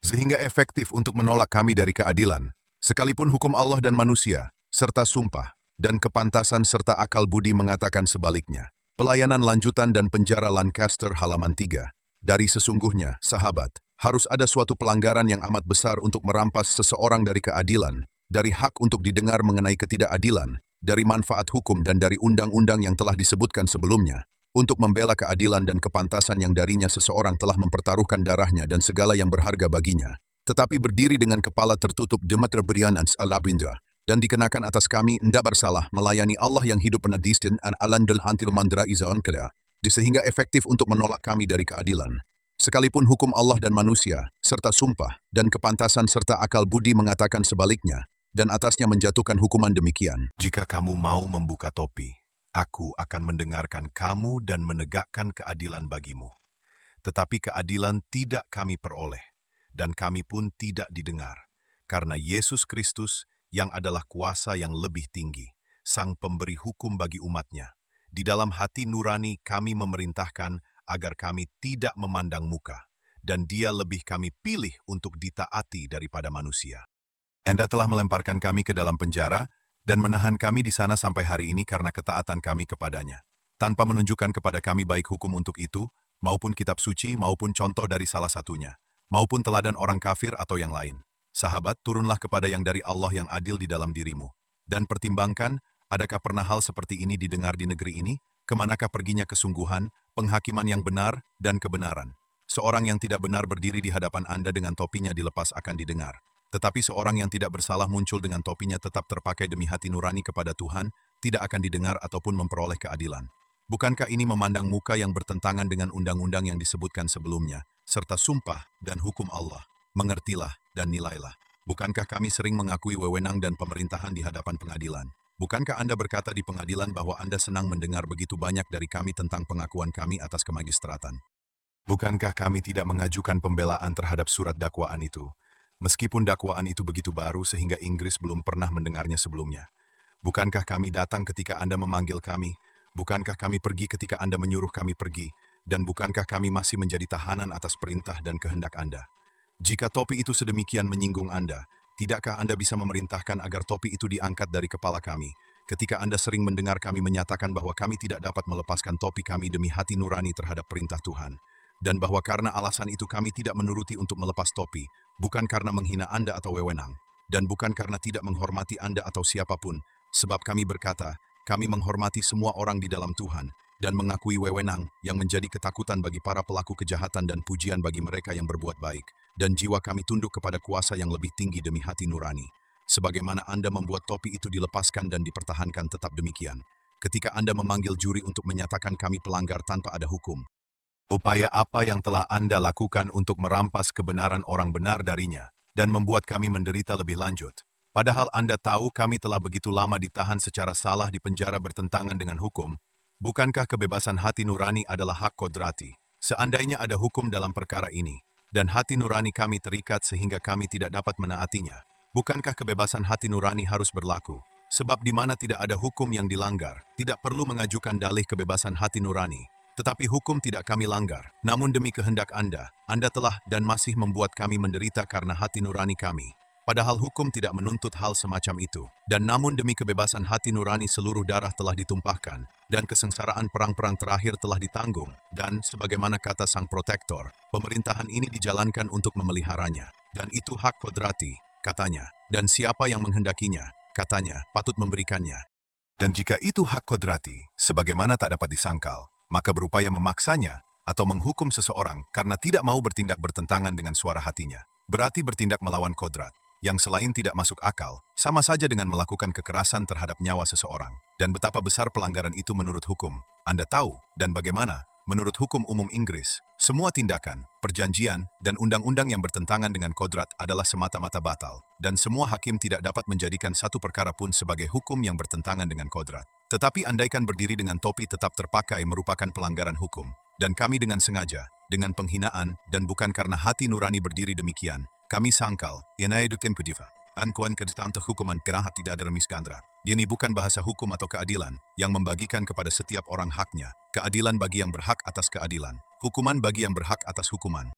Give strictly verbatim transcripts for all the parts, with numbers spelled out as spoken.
sehingga efektif untuk menolak kami dari keadilan, sekalipun hukum Allah dan manusia, serta sumpah, dan kepantasan serta akal budi mengatakan sebaliknya. Pelayanan lanjutan dan penjara Lancaster halaman tiga. Dari sesungguhnya, sahabat, harus ada suatu pelanggaran yang amat besar untuk merampas seseorang dari keadilan, dari hak untuk didengar mengenai ketidakadilan, dari manfaat hukum dan dari undang-undang yang telah disebutkan sebelumnya, untuk membela keadilan dan kepantasan yang darinya seseorang telah mempertaruhkan darahnya dan segala yang berharga baginya, tetapi berdiri dengan kepala tertutup Demeter Brianans Alabindra, dan dikenakan atas kami endak bersalah melayani Allah yang hidup penadistin an alandel antil mandra izaon keda, sehingga efektif untuk menolak kami dari keadilan. Sekalipun hukum Allah dan manusia, serta sumpah, dan kepantasan serta akal budi mengatakan sebaliknya, dan atasnya menjatuhkan hukuman demikian. Jika kamu mau membuka topi, aku akan mendengarkan kamu dan menegakkan keadilan bagimu. Tetapi keadilan tidak kami peroleh, dan kami pun tidak didengar, karena Yesus Kristus yang adalah kuasa yang lebih tinggi, sang pemberi hukum bagi umatnya. Di dalam hati nurani kami memerintahkan agar kami tidak memandang muka, dan dia lebih kami pilih untuk ditaati daripada manusia. Anda telah melemparkan kami ke dalam penjara, dan menahan kami di sana sampai hari ini karena ketaatan kami kepadanya, tanpa menunjukkan kepada kami baik hukum untuk itu, maupun kitab suci, maupun contoh dari salah satunya, maupun teladan orang kafir atau yang lain. Sahabat, turunlah kepada yang dari Allah yang adil di dalam dirimu, dan pertimbangkan, adakah pernah hal seperti ini didengar di negeri ini? Kemanakah perginya kesungguhan, penghakiman yang benar, dan kebenaran? Seorang yang tidak benar berdiri di hadapan Anda dengan topinya dilepas akan didengar. Tetapi seorang yang tidak bersalah muncul dengan topinya tetap terpakai demi hati nurani kepada Tuhan, tidak akan didengar ataupun memperoleh keadilan. Bukankah ini memandang muka yang bertentangan dengan undang-undang yang disebutkan sebelumnya, serta sumpah dan hukum Allah? Mengertilah dan nilailah. Bukankah kami sering mengakui wewenang dan pemerintahan di hadapan pengadilan? Bukankah Anda berkata di pengadilan bahwa Anda senang mendengar begitu banyak dari kami tentang pengakuan kami atas kemagistratan? Bukankah kami tidak mengajukan pembelaan terhadap surat dakwaan itu? Meskipun dakwaan itu begitu baru sehingga Inggris belum pernah mendengarnya sebelumnya. Bukankah kami datang ketika Anda memanggil kami? Bukankah kami pergi ketika Anda menyuruh kami pergi? Dan bukankah kami masih menjadi tahanan atas perintah dan kehendak Anda? Jika topi itu sedemikian menyinggung Anda, tidakkah Anda bisa memerintahkan agar topi itu diangkat dari kepala kami, ketika Anda sering mendengar kami menyatakan bahwa kami tidak dapat melepaskan topi kami demi hati nurani terhadap perintah Tuhan, dan bahwa karena alasan itu kami tidak menuruti untuk melepas topi, bukan karena menghina Anda atau wewenang, dan bukan karena tidak menghormati Anda atau siapapun, sebab kami berkata, kami menghormati semua orang di dalam Tuhan, dan mengakui wewenang yang menjadi ketakutan bagi para pelaku kejahatan dan pujian bagi mereka yang berbuat baik. Dan jiwa kami tunduk kepada kuasa yang lebih tinggi demi hati nurani. Sebagaimana Anda membuat topi itu dilepaskan dan dipertahankan tetap demikian. Ketika Anda memanggil juri untuk menyatakan kami pelanggar tanpa ada hukum. Upaya apa yang telah Anda lakukan untuk merampas kebenaran orang benar darinya, dan membuat kami menderita lebih lanjut? Padahal Anda tahu kami telah begitu lama ditahan secara salah di penjara bertentangan dengan hukum. Bukankah kebebasan hati nurani adalah hak kodrati? Seandainya ada hukum dalam perkara ini, dan hati nurani kami terikat sehingga kami tidak dapat menaatinya, bukankah kebebasan hati nurani harus berlaku? Sebab di mana tidak ada hukum yang dilanggar, tidak perlu mengajukan dalih kebebasan hati nurani. Tetapi hukum tidak kami langgar. Namun demi kehendak Anda, Anda telah dan masih membuat kami menderita karena hati nurani kami. Padahal hukum tidak menuntut hal semacam itu. Dan namun demi kebebasan hati nurani seluruh darah telah ditumpahkan, dan kesengsaraan perang-perang terakhir telah ditanggung, dan sebagaimana kata sang protektor, pemerintahan ini dijalankan untuk memeliharanya. Dan itu hak kodrati, katanya. Dan siapa yang menghendakinya, katanya, patut memberikannya. Dan jika itu hak kodrati, sebagaimana tak dapat disangkal, maka berupaya memaksanya, atau menghukum seseorang karena tidak mau bertindak bertentangan dengan suara hatinya, berarti bertindak melawan kodrat, yang selain tidak masuk akal, sama saja dengan melakukan kekerasan terhadap nyawa seseorang. Dan betapa besar pelanggaran itu menurut hukum. Anda tahu, dan bagaimana, menurut hukum umum Inggris, semua tindakan, perjanjian, dan undang-undang yang bertentangan dengan kodrat adalah semata-mata batal, dan semua hakim tidak dapat menjadikan satu perkara pun sebagai hukum yang bertentangan dengan kodrat. Tetapi andaikan berdiri dengan topi tetap terpakai merupakan pelanggaran hukum, dan kami dengan sengaja, dengan penghinaan, dan bukan karena hati nurani berdiri demikian, kami sangkal, yenai dukem pudiva, ankuan kedetanta hukuman kerahat tidak ada remis gandra. Ini bukan bahasa hukum atau keadilan, yang membagikan kepada setiap orang haknya, keadilan bagi yang berhak atas keadilan, hukuman bagi yang berhak atas hukuman.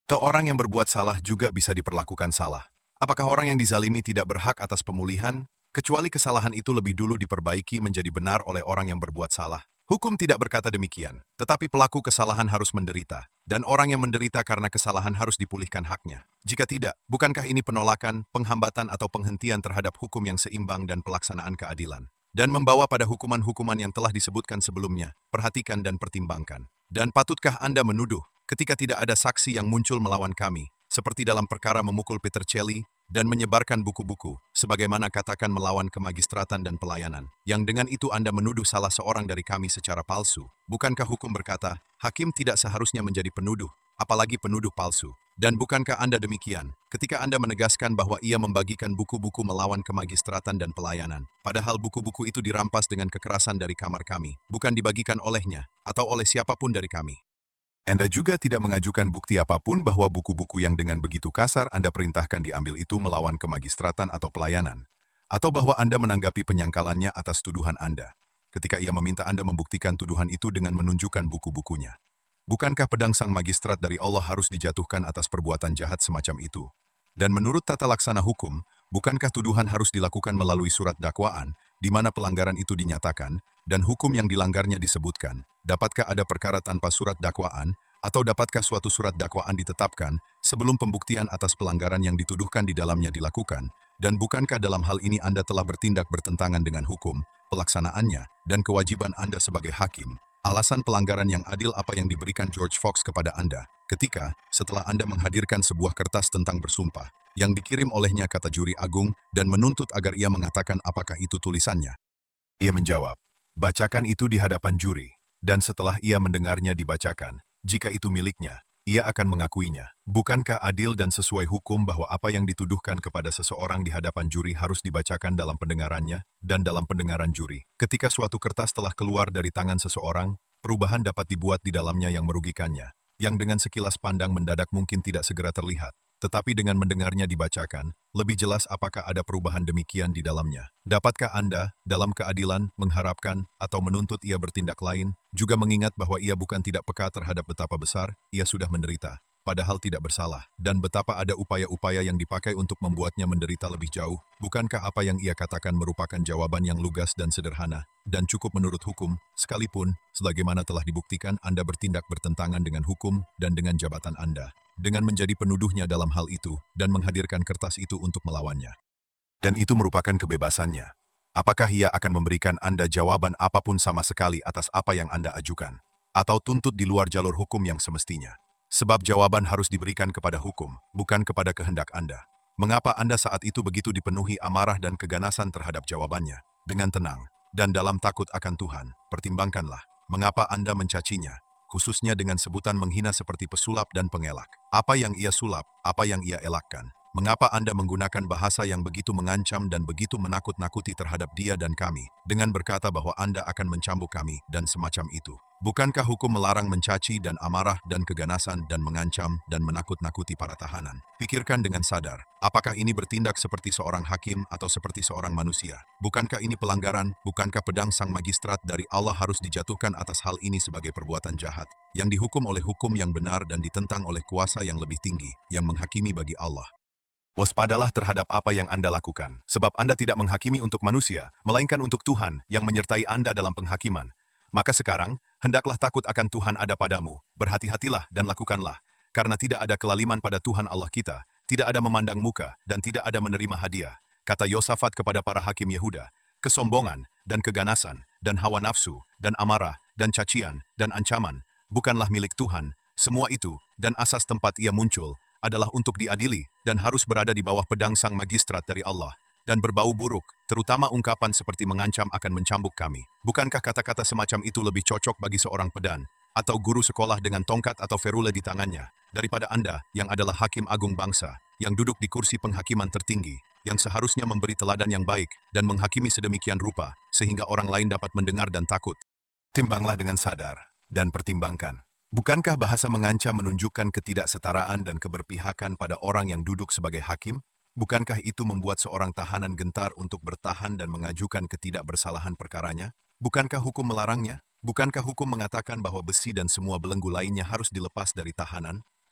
Atau orang yang berbuat salah juga bisa diperlakukan salah. Apakah orang yang dizalimi tidak berhak atas pemulihan, kecuali kesalahan itu lebih dulu diperbaiki menjadi benar oleh orang yang berbuat salah? Hukum tidak berkata demikian, tetapi pelaku kesalahan harus menderita, dan orang yang menderita karena kesalahan harus dipulihkan haknya. Jika tidak, bukankah ini penolakan, penghambatan atau penghentian terhadap hukum yang seimbang dan pelaksanaan keadilan? Dan membawa pada hukuman-hukuman yang telah disebutkan sebelumnya, perhatikan dan pertimbangkan. Dan patutkah Anda menuduh, ketika tidak ada saksi yang muncul melawan kami, seperti dalam perkara memukul Peter Celi, dan menyebarkan buku-buku, sebagaimana katakan melawan kemagistratan dan pelayanan, yang dengan itu Anda menuduh salah seorang dari kami secara palsu? Bukankah hukum berkata, hakim tidak seharusnya menjadi penuduh, apalagi penuduh palsu? Dan bukankah Anda demikian, ketika Anda menegaskan bahwa ia membagikan buku-buku melawan kemagistratan dan pelayanan, padahal buku-buku itu dirampas dengan kekerasan dari kamar kami, bukan dibagikan olehnya, atau oleh siapapun dari kami? Anda juga tidak mengajukan bukti apapun bahwa buku-buku yang dengan begitu kasar Anda perintahkan diambil itu melawan kemagistratan atau pelayanan, atau bahwa Anda menanggapi penyangkalannya atas tuduhan Anda, ketika ia meminta Anda membuktikan tuduhan itu dengan menunjukkan buku-bukunya. Bukankah pedang sang magistrat dari Allah harus dijatuhkan atas perbuatan jahat semacam itu? Dan menurut tata laksana hukum, bukankah tuduhan harus dilakukan melalui surat dakwaan, di mana pelanggaran itu dinyatakan, dan hukum yang dilanggarnya disebutkan? Dapatkah ada perkara tanpa surat dakwaan, atau dapatkah suatu surat dakwaan ditetapkan sebelum pembuktian atas pelanggaran yang dituduhkan di dalamnya dilakukan? Dan bukankah dalam hal ini Anda telah bertindak bertentangan dengan hukum, pelaksanaannya, dan kewajiban Anda sebagai hakim? Alasan pelanggaran yang adil apa yang diberikan George Fox kepada Anda, ketika, setelah Anda menghadirkan sebuah kertas tentang bersumpah, yang dikirim olehnya kata juri agung, dan menuntut agar ia mengatakan apakah itu tulisannya? Ia menjawab, bacakan itu di hadapan juri, dan setelah ia mendengarnya dibacakan, jika itu miliknya, ia akan mengakuinya. Bukankah adil dan sesuai hukum bahwa apa yang dituduhkan kepada seseorang di hadapan juri harus dibacakan dalam pendengarannya, dan dalam pendengaran juri? Ketika suatu kertas telah keluar dari tangan seseorang, perubahan dapat dibuat di dalamnya yang merugikannya, yang dengan sekilas pandang mendadak mungkin tidak segera terlihat. Tetapi dengan mendengarnya dibacakan, lebih jelas apakah ada perubahan demikian di dalamnya. Dapatkah Anda, dalam keadilan, mengharapkan atau menuntut ia bertindak lain, juga mengingat bahwa ia bukan tidak peka terhadap betapa besar ia sudah menderita, padahal tidak bersalah, dan betapa ada upaya-upaya yang dipakai untuk membuatnya menderita lebih jauh? Bukankah apa yang ia katakan merupakan jawaban yang lugas dan sederhana, dan cukup menurut hukum, sekalipun, sebagaimana telah dibuktikan Anda bertindak bertentangan dengan hukum dan dengan jabatan Anda, dengan menjadi penuduhnya dalam hal itu, dan menghadirkan kertas itu untuk melawannya? Dan itu merupakan kebebasannya. Apakah ia akan memberikan Anda jawaban apapun sama sekali atas apa yang Anda ajukan? Atau tuntut di luar jalur hukum yang semestinya? Sebab jawaban harus diberikan kepada hukum, bukan kepada kehendak Anda. Mengapa Anda saat itu begitu dipenuhi amarah dan keganasan terhadap jawabannya? Dengan tenang, dan dalam takut akan Tuhan, pertimbangkanlah, mengapa Anda mencacinya, khususnya dengan sebutan menghina seperti pesulap dan pengelak. Apa yang ia sulap, apa yang ia elakkan? Mengapa Anda menggunakan bahasa yang begitu mengancam dan begitu menakut-nakuti terhadap dia dan kami, dengan berkata bahwa Anda akan mencambuk kami, dan semacam itu? Bukankah hukum melarang mencaci dan amarah dan keganasan dan mengancam dan menakut-nakuti para tahanan? Pikirkan dengan sadar, apakah ini bertindak seperti seorang hakim atau seperti seorang manusia? Bukankah ini pelanggaran? Bukankah pedang sang magistrat dari Allah harus dijatuhkan atas hal ini sebagai perbuatan jahat, yang dihukum oleh hukum yang benar dan ditentang oleh kuasa yang lebih tinggi, yang menghakimi bagi Allah? Waspadalah terhadap apa yang Anda lakukan, sebab Anda tidak menghakimi untuk manusia, melainkan untuk Tuhan yang menyertai Anda dalam penghakiman. Maka sekarang, hendaklah takut akan Tuhan ada padamu, berhati-hatilah dan lakukanlah, karena tidak ada kelaliman pada Tuhan Allah kita, tidak ada memandang muka, dan tidak ada menerima hadiah. Kata Yosafat kepada para hakim Yehuda, kesombongan, dan keganasan, dan hawa nafsu, dan amarah, dan cacian, dan ancaman, bukanlah milik Tuhan. Semua itu, dan asas tempat ia muncul, adalah untuk diadili, dan harus berada di bawah pedang sang magistrat dari Allah, dan berbau buruk, terutama ungkapan seperti mengancam akan mencambuk kami. Bukankah kata-kata semacam itu lebih cocok bagi seorang pedan, atau guru sekolah dengan tongkat atau ferule di tangannya, daripada Anda, yang adalah hakim agung bangsa, yang duduk di kursi penghakiman tertinggi, yang seharusnya memberi teladan yang baik, dan menghakimi sedemikian rupa, sehingga orang lain dapat mendengar dan takut? Timbanglah dengan sadar, dan pertimbangkan. Bukankah bahasa mengancam menunjukkan ketidaksetaraan dan keberpihakan pada orang yang duduk sebagai hakim? Bukankah itu membuat seorang tahanan gentar untuk bertahan dan mengajukan ketidakbersalahan perkaranya? Bukankah hukum melarangnya? Bukankah hukum mengatakan bahwa besi dan semua belenggu lainnya harus dilepas dari tahanan,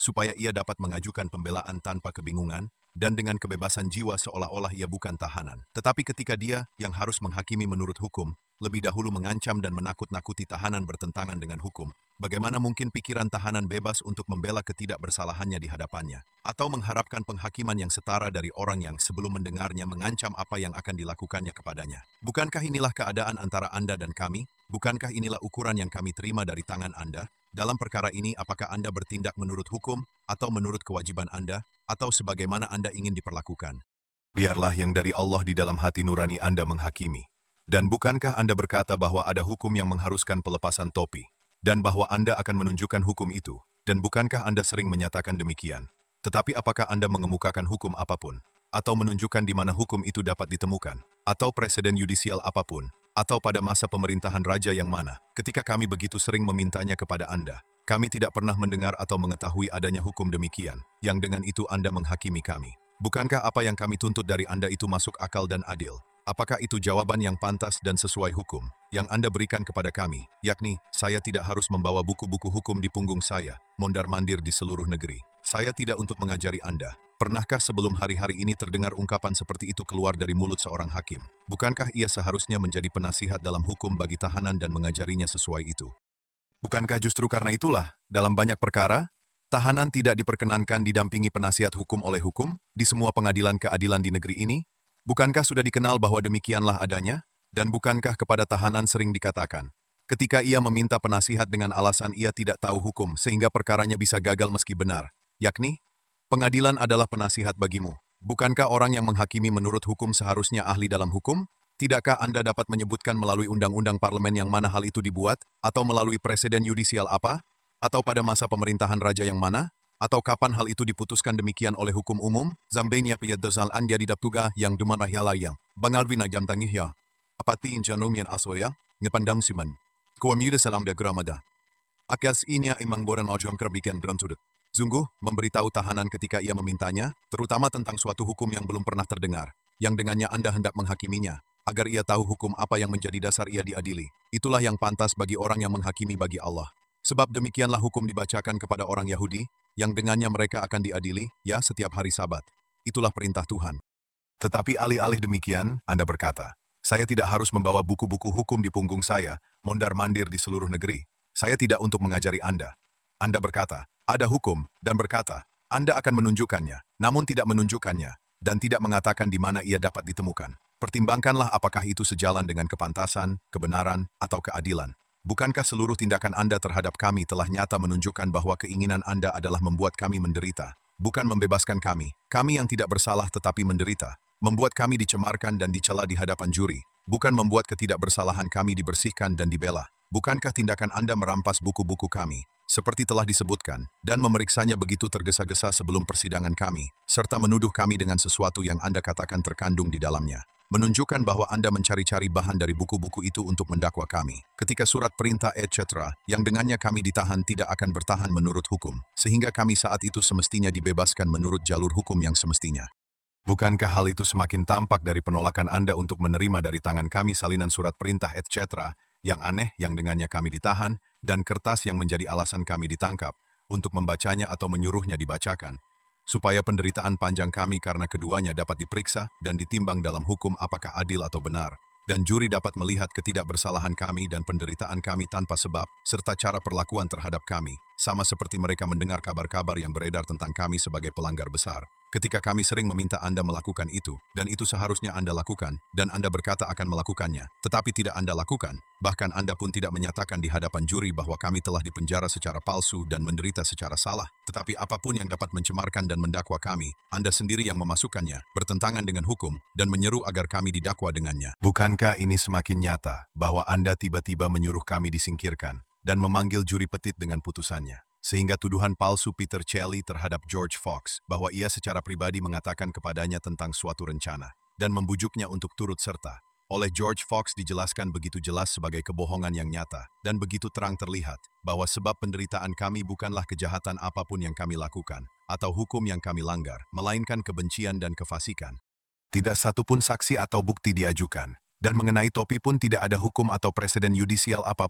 supaya ia dapat mengajukan pembelaan tanpa kebingungan, dan dengan kebebasan jiwa seolah-olah ia bukan tahanan. Tetapi ketika dia, yang harus menghakimi menurut hukum, lebih dahulu mengancam dan menakut-nakuti tahanan bertentangan dengan hukum, bagaimana mungkin pikiran tahanan bebas untuk membela ketidakbersalahannya di hadapannya, atau mengharapkan penghakiman yang setara dari orang yang sebelum mendengarnya mengancam apa yang akan dilakukannya kepadanya? Bukankah inilah keadaan antara Anda dan kami? Bukankah inilah ukuran yang kami terima dari tangan Anda? Dalam perkara ini, apakah Anda bertindak menurut hukum, atau menurut kewajiban Anda, atau sebagaimana Anda ingin diperlakukan? Biarlah yang dari Allah di dalam hati nurani Anda menghakimi. Dan bukankah Anda berkata bahwa ada hukum yang mengharuskan pelepasan topi, dan bahwa Anda akan menunjukkan hukum itu? Dan bukankah Anda sering menyatakan demikian? Tetapi apakah Anda mengemukakan hukum apapun, atau menunjukkan di mana hukum itu dapat ditemukan, atau presiden yudisial apapun, atau pada masa pemerintahan raja yang mana, ketika kami begitu sering memintanya kepada Anda, kami tidak pernah mendengar atau mengetahui adanya hukum demikian, yang dengan itu Anda menghakimi kami? Bukankah apa yang kami tuntut dari Anda itu masuk akal dan adil? Apakah itu jawaban yang pantas dan sesuai hukum, yang Anda berikan kepada kami, yakni, saya tidak harus membawa buku-buku hukum di punggung saya, mondar-mandir di seluruh negeri. Saya tidak untuk mengajari Anda. Pernahkah sebelum hari-hari ini terdengar ungkapan seperti itu keluar dari mulut seorang hakim? Bukankah ia seharusnya menjadi penasihat dalam hukum bagi tahanan dan mengajarinya sesuai itu? Bukankah justru karena itulah, dalam banyak perkara, tahanan tidak diperkenankan didampingi penasihat hukum oleh hukum di semua pengadilan keadilan di negeri ini? Bukankah sudah dikenal bahwa demikianlah adanya? Dan bukankah kepada tahanan sering dikatakan, ketika ia meminta penasihat dengan alasan ia tidak tahu hukum sehingga perkaranya bisa gagal meski benar, yakni, pengadilan adalah penasihat bagimu. Bukankah orang yang menghakimi menurut hukum seharusnya ahli dalam hukum? Tidakkah Anda dapat menyebutkan melalui undang-undang parlemen yang mana hal itu dibuat? Atau melalui presiden yudisial apa? Atau pada masa pemerintahan raja yang mana? Atau kapan hal itu diputuskan demikian oleh hukum umum? Zambenya piyadasal anja didaptuga yang dumanahyalayang. Bangalvina jamtangihya. Apati injanum yan asoya, ngepandam siman. Kuamida salam da gramada. Akas inya imang boran ojom kerbikan berantudut. Sungguh, memberitahu tahanan ketika ia memintanya, terutama tentang suatu hukum yang belum pernah terdengar, yang dengannya Anda hendak menghakiminya, agar ia tahu hukum apa yang menjadi dasar ia diadili. Itulah yang pantas bagi orang yang menghakimi bagi Allah. Sebab demikianlah hukum dibacakan kepada orang Yahudi, yang dengannya mereka akan diadili, ya setiap hari Sabat. Itulah perintah Tuhan. Tetapi alih-alih demikian, Anda berkata, saya tidak harus membawa buku-buku hukum di punggung saya, mondar-mandir di seluruh negeri. Saya tidak untuk mengajari Anda. Anda berkata, ada hukum, dan berkata, Anda akan menunjukkannya, namun tidak menunjukkannya, dan tidak mengatakan di mana ia dapat ditemukan. Pertimbangkanlah apakah itu sejalan dengan kepantasan, kebenaran, atau keadilan. Bukankah seluruh tindakan Anda terhadap kami telah nyata menunjukkan bahwa keinginan Anda adalah membuat kami menderita, bukan membebaskan kami, kami yang tidak bersalah tetapi menderita, membuat kami dicemarkan dan dicela di hadapan juri, bukan membuat ketidakbersalahan kami dibersihkan dan dibela. Bukankah tindakan Anda merampas buku-buku kami, seperti telah disebutkan, dan memeriksanya begitu tergesa-gesa sebelum persidangan kami, serta menuduh kami dengan sesuatu yang Anda katakan terkandung di dalamnya, menunjukkan bahwa Anda mencari-cari bahan dari buku-buku itu untuk mendakwa kami, ketika surat perintah et cetera, yang dengannya kami ditahan tidak akan bertahan menurut hukum, sehingga kami saat itu semestinya dibebaskan menurut jalur hukum yang semestinya. Bukankah hal itu semakin tampak dari penolakan Anda untuk menerima dari tangan kami salinan surat perintah et cetera, yang aneh yang dengannya kami ditahan, dan kertas yang menjadi alasan kami ditangkap, untuk membacanya atau menyuruhnya dibacakan, supaya penderitaan panjang kami karena keduanya dapat diperiksa dan ditimbang dalam hukum apakah adil atau benar, dan juri dapat melihat ketidakbersalahan kami dan penderitaan kami tanpa sebab, serta cara perlakuan terhadap kami, sama seperti mereka mendengar kabar-kabar yang beredar tentang kami sebagai pelanggar besar. Ketika kami sering meminta Anda melakukan itu, dan itu seharusnya Anda lakukan, dan Anda berkata akan melakukannya, tetapi tidak Anda lakukan, bahkan Anda pun tidak menyatakan di hadapan juri bahwa kami telah dipenjara secara palsu dan menderita secara salah, tetapi apapun yang dapat mencemarkan dan mendakwa kami, Anda sendiri yang memasukkannya, bertentangan dengan hukum, dan menyeru agar kami didakwa dengannya. Bukankah ini semakin nyata, bahwa Anda tiba-tiba menyuruh kami disingkirkan, dan memanggil juri petit dengan putusannya? Sehingga tuduhan palsu Peter Chelly terhadap George Fox bahwa ia secara pribadi mengatakan kepadanya tentang suatu rencana dan membujuknya untuk turut serta. Oleh George Fox dijelaskan begitu jelas sebagai kebohongan yang nyata dan begitu terang terlihat bahwa sebab penderitaan kami bukanlah kejahatan apapun yang kami lakukan atau hukum yang kami langgar, melainkan kebencian dan kefasikan. Tidak satupun saksi atau bukti diajukan, dan mengenai topi pun tidak ada hukum atau presiden yudisial apapun,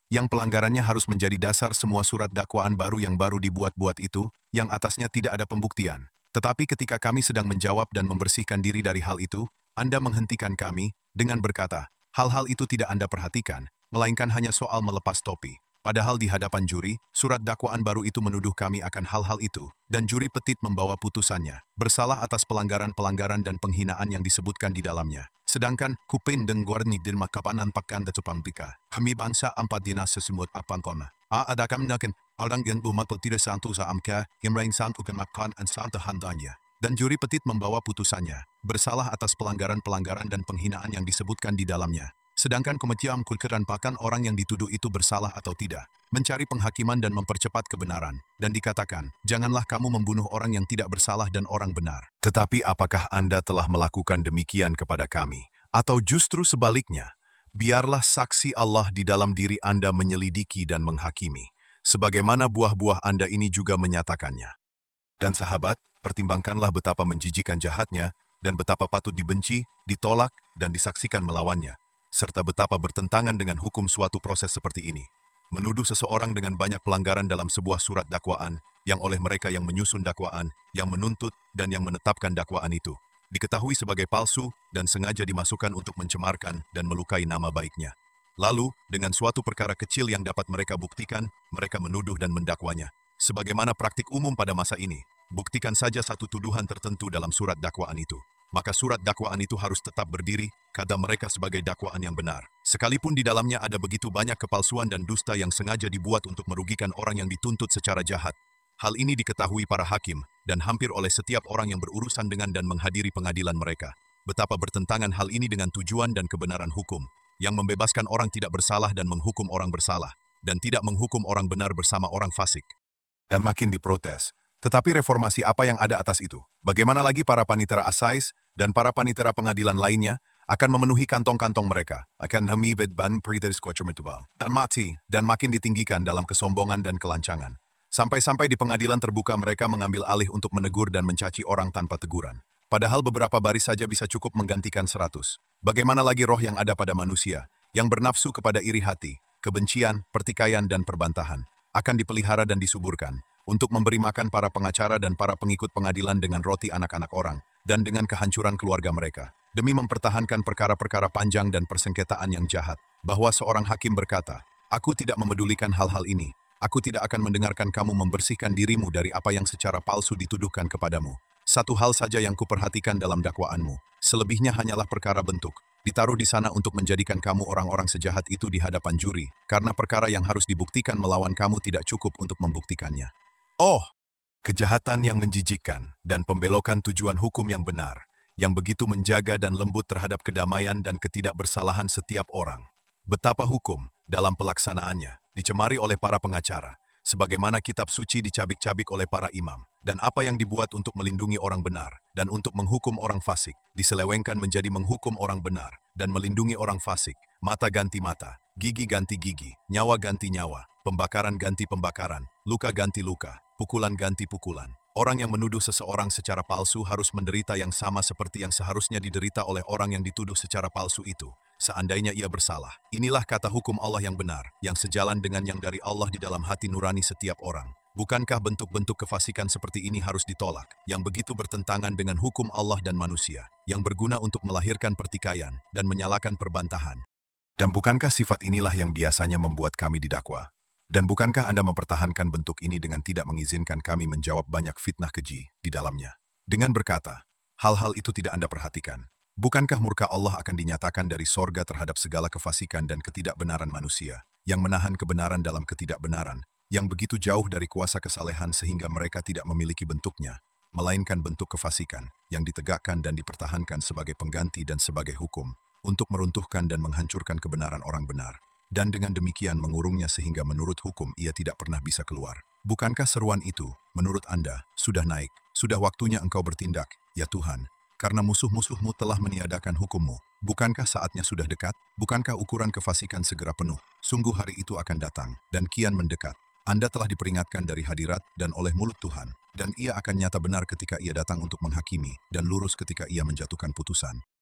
yang pelanggarannya harus menjadi dasar semua surat dakwaan baru yang baru dibuat-buat itu, yang atasnya tidak ada pembuktian. Tetapi ketika kami sedang menjawab dan membersihkan diri dari hal itu, Anda menghentikan kami dengan berkata, hal-hal itu tidak Anda perhatikan, melainkan hanya soal melepas topi. Padahal di hadapan juri, surat dakwaan baru itu menuduh kami akan hal-hal itu, dan juri petit membawa putusannya, bersalah atas pelanggaran-pelanggaran dan penghinaan yang disebutkan di dalamnya. Sedangkan, kupin dan guarni din makapanan pakkan datupampika, kami bangsa empat dinas sesemut apang kona. A adakam nakin, orang yang umat tidak santu sa amka, imrain santu kemakan an santu handanya. Dan juri petit membawa putusannya, bersalah atas pelanggaran-pelanggaran dan penghinaan yang disebutkan di dalamnya. Sedangkan komitiam kulkeran pakan orang yang dituduh itu bersalah atau tidak, mencari penghakiman dan mempercepat kebenaran, dan dikatakan, janganlah kamu membunuh orang yang tidak bersalah dan orang benar. Tetapi apakah Anda telah melakukan demikian kepada kami? Atau justru sebaliknya, biarlah saksi Allah di dalam diri Anda menyelidiki dan menghakimi, sebagaimana buah-buah Anda ini juga menyatakannya. Dan sahabat, pertimbangkanlah betapa menjijikan jahatnya, dan betapa patut dibenci, ditolak, dan disaksikan melawannya, serta betapa bertentangan dengan hukum suatu proses seperti ini. Menuduh seseorang dengan banyak pelanggaran dalam sebuah surat dakwaan, yang oleh mereka yang menyusun dakwaan, yang menuntut, dan yang menetapkan dakwaan itu, diketahui sebagai palsu dan sengaja dimasukkan untuk mencemarkan dan melukai nama baiknya. Lalu, dengan suatu perkara kecil yang dapat mereka buktikan, mereka menuduh dan mendakwanya. Sebagaimana praktik umum pada masa ini, buktikan saja satu tuduhan tertentu dalam surat dakwaan itu, maka surat dakwaan itu harus tetap berdiri, kata mereka sebagai dakwaan yang benar. Sekalipun di dalamnya ada begitu banyak kepalsuan dan dusta yang sengaja dibuat untuk merugikan orang yang dituntut secara jahat. Hal ini diketahui para hakim, dan hampir oleh setiap orang yang berurusan dengan dan menghadiri pengadilan mereka. Betapa bertentangan hal ini dengan tujuan dan kebenaran hukum, yang membebaskan orang tidak bersalah dan menghukum orang bersalah, dan tidak menghukum orang benar bersama orang fasik. Dan makin diprotes. Tetapi reformasi apa yang ada atas itu? Bagaimana lagi para panitera asais dan para panitera pengadilan lainnya akan memenuhi kantong-kantong mereka, akan hamibet ban priteriskocermetubal, dan mati, dan makin ditinggikan dalam kesombongan dan kelancangan. Sampai-sampai di pengadilan terbuka mereka mengambil alih untuk menegur dan mencaci orang tanpa teguran. Padahal beberapa baris saja bisa cukup menggantikan seratus. Bagaimana lagi roh yang ada pada manusia, yang bernafsu kepada iri hati, kebencian, pertikaian, dan perbantahan, akan dipelihara dan disuburkan, untuk memberi makan para pengacara dan para pengikut pengadilan dengan roti anak-anak orang, dan dengan kehancuran keluarga mereka, demi mempertahankan perkara-perkara panjang dan persengketaan yang jahat, bahwa seorang hakim berkata, aku tidak memedulikan hal-hal ini, aku tidak akan mendengarkan kamu membersihkan dirimu dari apa yang secara palsu dituduhkan kepadamu. Satu hal saja yang kuperhatikan dalam dakwaanmu, selebihnya hanyalah perkara bentuk, ditaruh di sana untuk menjadikan kamu orang-orang sejahat itu di hadapan juri, karena perkara yang harus dibuktikan melawan kamu tidak cukup untuk membuktikannya. Oh, kejahatan yang menjijikkan dan pembelokan tujuan hukum yang benar, yang begitu menjaga dan lembut terhadap kedamaian dan ketidakbersalahan setiap orang. Betapa hukum, dalam pelaksanaannya, dicemari oleh para pengacara, sebagaimana kitab suci dicabik-cabik oleh para imam, dan apa yang dibuat untuk melindungi orang benar, dan untuk menghukum orang fasik, diselewengkan menjadi menghukum orang benar, dan melindungi orang fasik, mata ganti mata, gigi ganti gigi, nyawa ganti nyawa, pembakaran ganti pembakaran, luka ganti luka, pukulan ganti pukulan. Orang yang menuduh seseorang secara palsu harus menderita yang sama seperti yang seharusnya diderita oleh orang yang dituduh secara palsu itu, seandainya ia bersalah. Inilah kata hukum Allah yang benar, yang sejalan dengan yang dari Allah di dalam hati nurani setiap orang. Bukankah bentuk-bentuk kefasikan seperti ini harus ditolak, yang begitu bertentangan dengan hukum Allah dan manusia, yang berguna untuk melahirkan pertikaian dan menyalakan perbantahan? Dan bukankah sifat inilah yang biasanya membuat kami didakwa? Dan bukankah Anda mempertahankan bentuk ini dengan tidak mengizinkan kami menjawab banyak fitnah keji di dalamnya? Dengan berkata, hal-hal itu tidak Anda perhatikan. Bukankah murka Allah akan dinyatakan dari sorga terhadap segala kefasikan dan ketidakbenaran manusia, yang menahan kebenaran dalam ketidakbenaran, yang begitu jauh dari kuasa kesalehan sehingga mereka tidak memiliki bentuknya, melainkan bentuk kefasikan, yang ditegakkan dan dipertahankan sebagai pengganti dan sebagai hukum, untuk meruntuhkan dan menghancurkan kebenaran orang benar. Dan dengan demikian mengurungnya sehingga menurut hukum ia tidak pernah bisa keluar. Bukankah seruan itu, menurut Anda, sudah naik, sudah waktunya engkau bertindak, ya Tuhan, karena musuh-musuhmu telah meniadakan hukummu. Bukankah saatnya sudah dekat? Bukankah ukuran kefasikan segera penuh? Sungguh hari itu akan datang, dan kian mendekat. Anda telah diperingatkan dari hadirat dan oleh mulut Tuhan, dan ia akan nyata benar ketika ia datang untuk menghakimi, dan lurus ketika ia menjatuhkan putusan.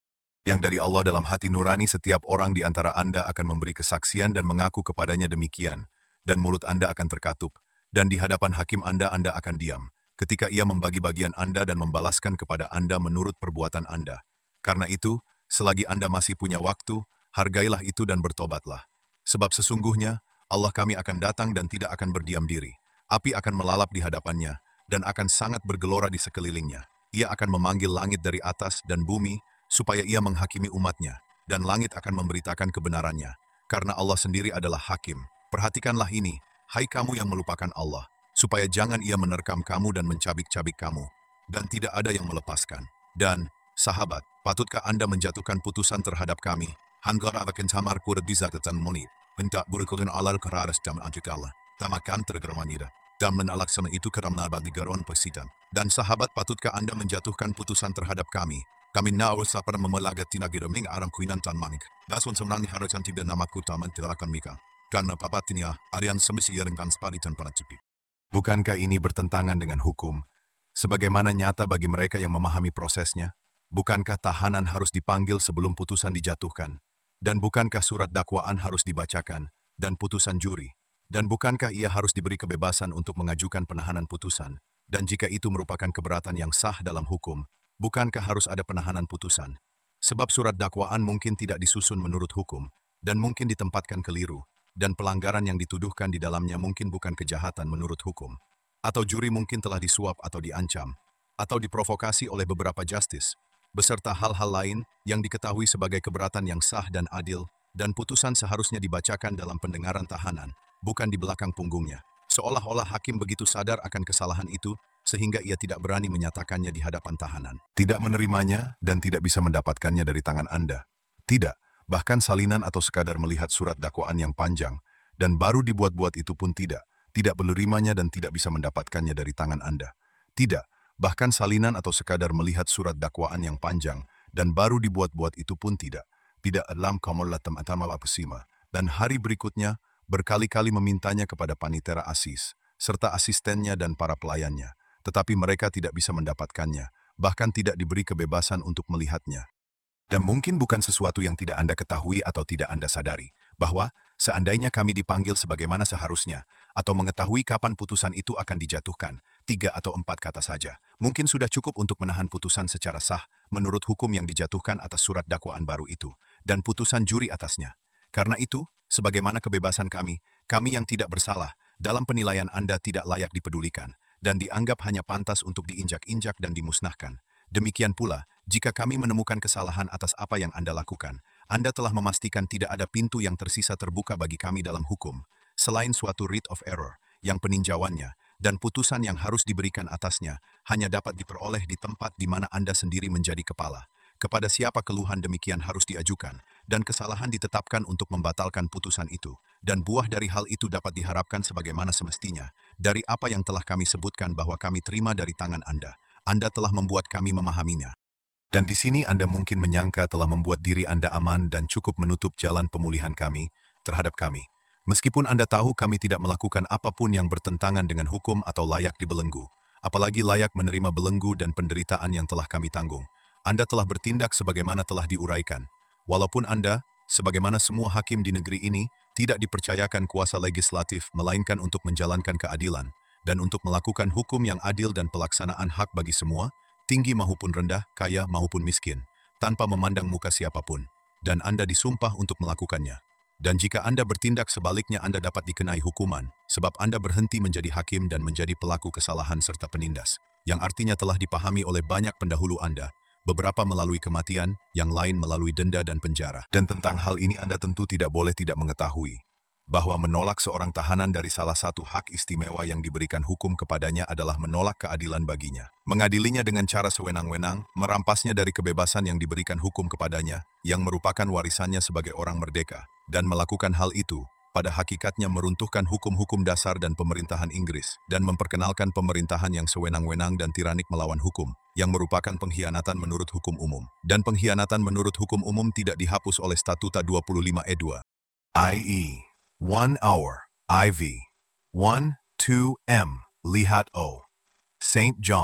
yang dari Allah dalam hati nurani setiap orang di antara Anda akan memberi kesaksian dan mengaku kepadanya demikian, dan mulut Anda akan terkatup, dan di hadapan hakim Anda Anda akan diam, ketika ia membagi bagian Anda dan membalaskan kepada Anda menurut perbuatan Anda. Karena itu, selagi Anda masih punya waktu, hargailah itu dan bertobatlah. Sebab sesungguhnya, Allah kami akan datang dan tidak akan berdiam diri. Api akan melalap di hadapannya, dan akan sangat bergelora di sekelilingnya. Ia akan memanggil langit dari atas dan bumi, supaya ia menghakimi umatnya, dan langit akan memberitakan kebenarannya. Karena Allah sendiri adalah hakim. Perhatikanlah ini, hai kamu yang melupakan Allah, supaya jangan ia menerkam kamu dan mencabik-cabik kamu, dan tidak ada yang melepaskan. Dan, sahabat, patutkah Anda menjatuhkan putusan terhadap kami? Hanggar akan samar kuda dizatatan monit. Hendak berkulun alal keraras dan anjik Allah. Tamakan tergermanida. Dan menalaksana itu keramna bagi garon pesitan. Dan sahabat, patutkah Anda menjatuhkan putusan terhadap kami? Kami nawas sapar memelagat tinagiraming aram kuinan tan manik. Dasun semenangi harajan tidak namaku taman tirakan mika. Karena papatinya, arian semisi yarengkan sparitan para cipi. Bukankah ini bertentangan dengan hukum? Sebagaimana nyata bagi mereka yang memahami prosesnya, bukankah tahanan harus dipanggil sebelum putusan dijatuhkan? Dan bukankah surat dakwaan harus dibacakan, dan putusan juri? Dan bukankah ia harus diberi kebebasan untuk mengajukan penahanan putusan? Dan jika itu merupakan keberatan yang sah dalam hukum, bukankah harus ada penahanan putusan? Sebab surat dakwaan mungkin tidak disusun menurut hukum, dan mungkin ditempatkan keliru, dan pelanggaran yang dituduhkan di dalamnya mungkin bukan kejahatan menurut hukum. Atau juri mungkin telah disuap atau diancam, atau diprovokasi oleh beberapa justice, beserta hal-hal lain yang diketahui sebagai keberatan yang sah dan adil, dan putusan seharusnya dibacakan dalam pendengaran tahanan, bukan di belakang punggungnya. Seolah-olah hakim begitu sadar akan kesalahan itu, sehingga ia tidak berani menyatakannya di hadapan tahanan. Tidak menerimanya dan tidak bisa mendapatkannya dari tangan Anda. Tidak, bahkan salinan atau sekadar melihat surat dakwaan yang panjang, dan baru dibuat-buat itu pun tidak. Tidak menerimanya dan tidak bisa mendapatkannya dari tangan Anda. Tidak, bahkan salinan atau sekadar melihat surat dakwaan yang panjang, dan baru dibuat-buat itu pun tidak. Tidak dalam kamulatam atama apesima. Dan hari berikutnya, berkali-kali memintanya kepada panitera asis, serta asistennya dan para pelayannya. Tetapi mereka tidak bisa mendapatkannya, bahkan tidak diberi kebebasan untuk melihatnya. Dan mungkin bukan sesuatu yang tidak Anda ketahui atau tidak Anda sadari, bahwa seandainya kami dipanggil sebagaimana seharusnya, atau mengetahui kapan putusan itu akan dijatuhkan, tiga atau empat kata saja, mungkin sudah cukup untuk menahan putusan secara sah, menurut hukum yang dijatuhkan atas surat dakwaan baru itu, dan putusan juri atasnya. Karena itu, sebagaimana kebebasan kami, kami yang tidak bersalah, dalam penilaian Anda tidak layak dipedulikan, dan dianggap hanya pantas untuk diinjak-injak dan dimusnahkan. Demikian pula, jika kami menemukan kesalahan atas apa yang Anda lakukan, Anda telah memastikan tidak ada pintu yang tersisa terbuka bagi kami dalam hukum, selain suatu writ of error, yang peninjauannya, dan putusan yang harus diberikan atasnya, hanya dapat diperoleh di tempat di mana Anda sendiri menjadi kepala. Kepada siapa keluhan demikian harus diajukan, dan kesalahan ditetapkan untuk membatalkan putusan itu, dan buah dari hal itu dapat diharapkan sebagaimana semestinya, dari apa yang telah kami sebutkan bahwa kami terima dari tangan Anda. Anda telah membuat kami memahaminya. Dan di sini Anda mungkin menyangka telah membuat diri Anda aman dan cukup menutup jalan pemulihan kami terhadap kami. Meskipun Anda tahu kami tidak melakukan apapun yang bertentangan dengan hukum atau layak dibelenggu, apalagi layak menerima belenggu dan penderitaan yang telah kami tanggung. Anda telah bertindak sebagaimana telah diuraikan. Walaupun Anda, sebagaimana semua hakim di negeri ini, tidak dipercayakan kuasa legislatif melainkan untuk menjalankan keadilan, dan untuk melakukan hukum yang adil dan pelaksanaan hak bagi semua, tinggi maupun rendah, kaya maupun miskin, tanpa memandang muka siapapun. Dan Anda disumpah untuk melakukannya. Dan jika Anda bertindak sebaliknya Anda dapat dikenai hukuman, sebab Anda berhenti menjadi hakim dan menjadi pelaku kesalahan serta penindas, yang artinya telah dipahami oleh banyak pendahulu Anda, beberapa melalui kematian, yang lain melalui denda dan penjara. Dan tentang hal ini Anda tentu tidak boleh tidak mengetahui, bahwa menolak seorang tahanan dari salah satu hak istimewa yang diberikan hukum kepadanya adalah menolak keadilan baginya. Mengadilinya dengan cara sewenang-wenang, merampasnya dari kebebasan yang diberikan hukum kepadanya, yang merupakan warisannya sebagai orang merdeka, dan melakukan hal itu, pada hakikatnya meruntuhkan hukum-hukum dasar dan pemerintahan Inggris, dan memperkenalkan pemerintahan yang sewenang-wenang dan tiranik melawan hukum, yang merupakan pengkhianatan menurut hukum umum. Dan pengkhianatan menurut hukum umum tidak dihapus oleh Statuta dua puluh lima E dua. I E one hour, I V one two M, Lihat O. Saint John's,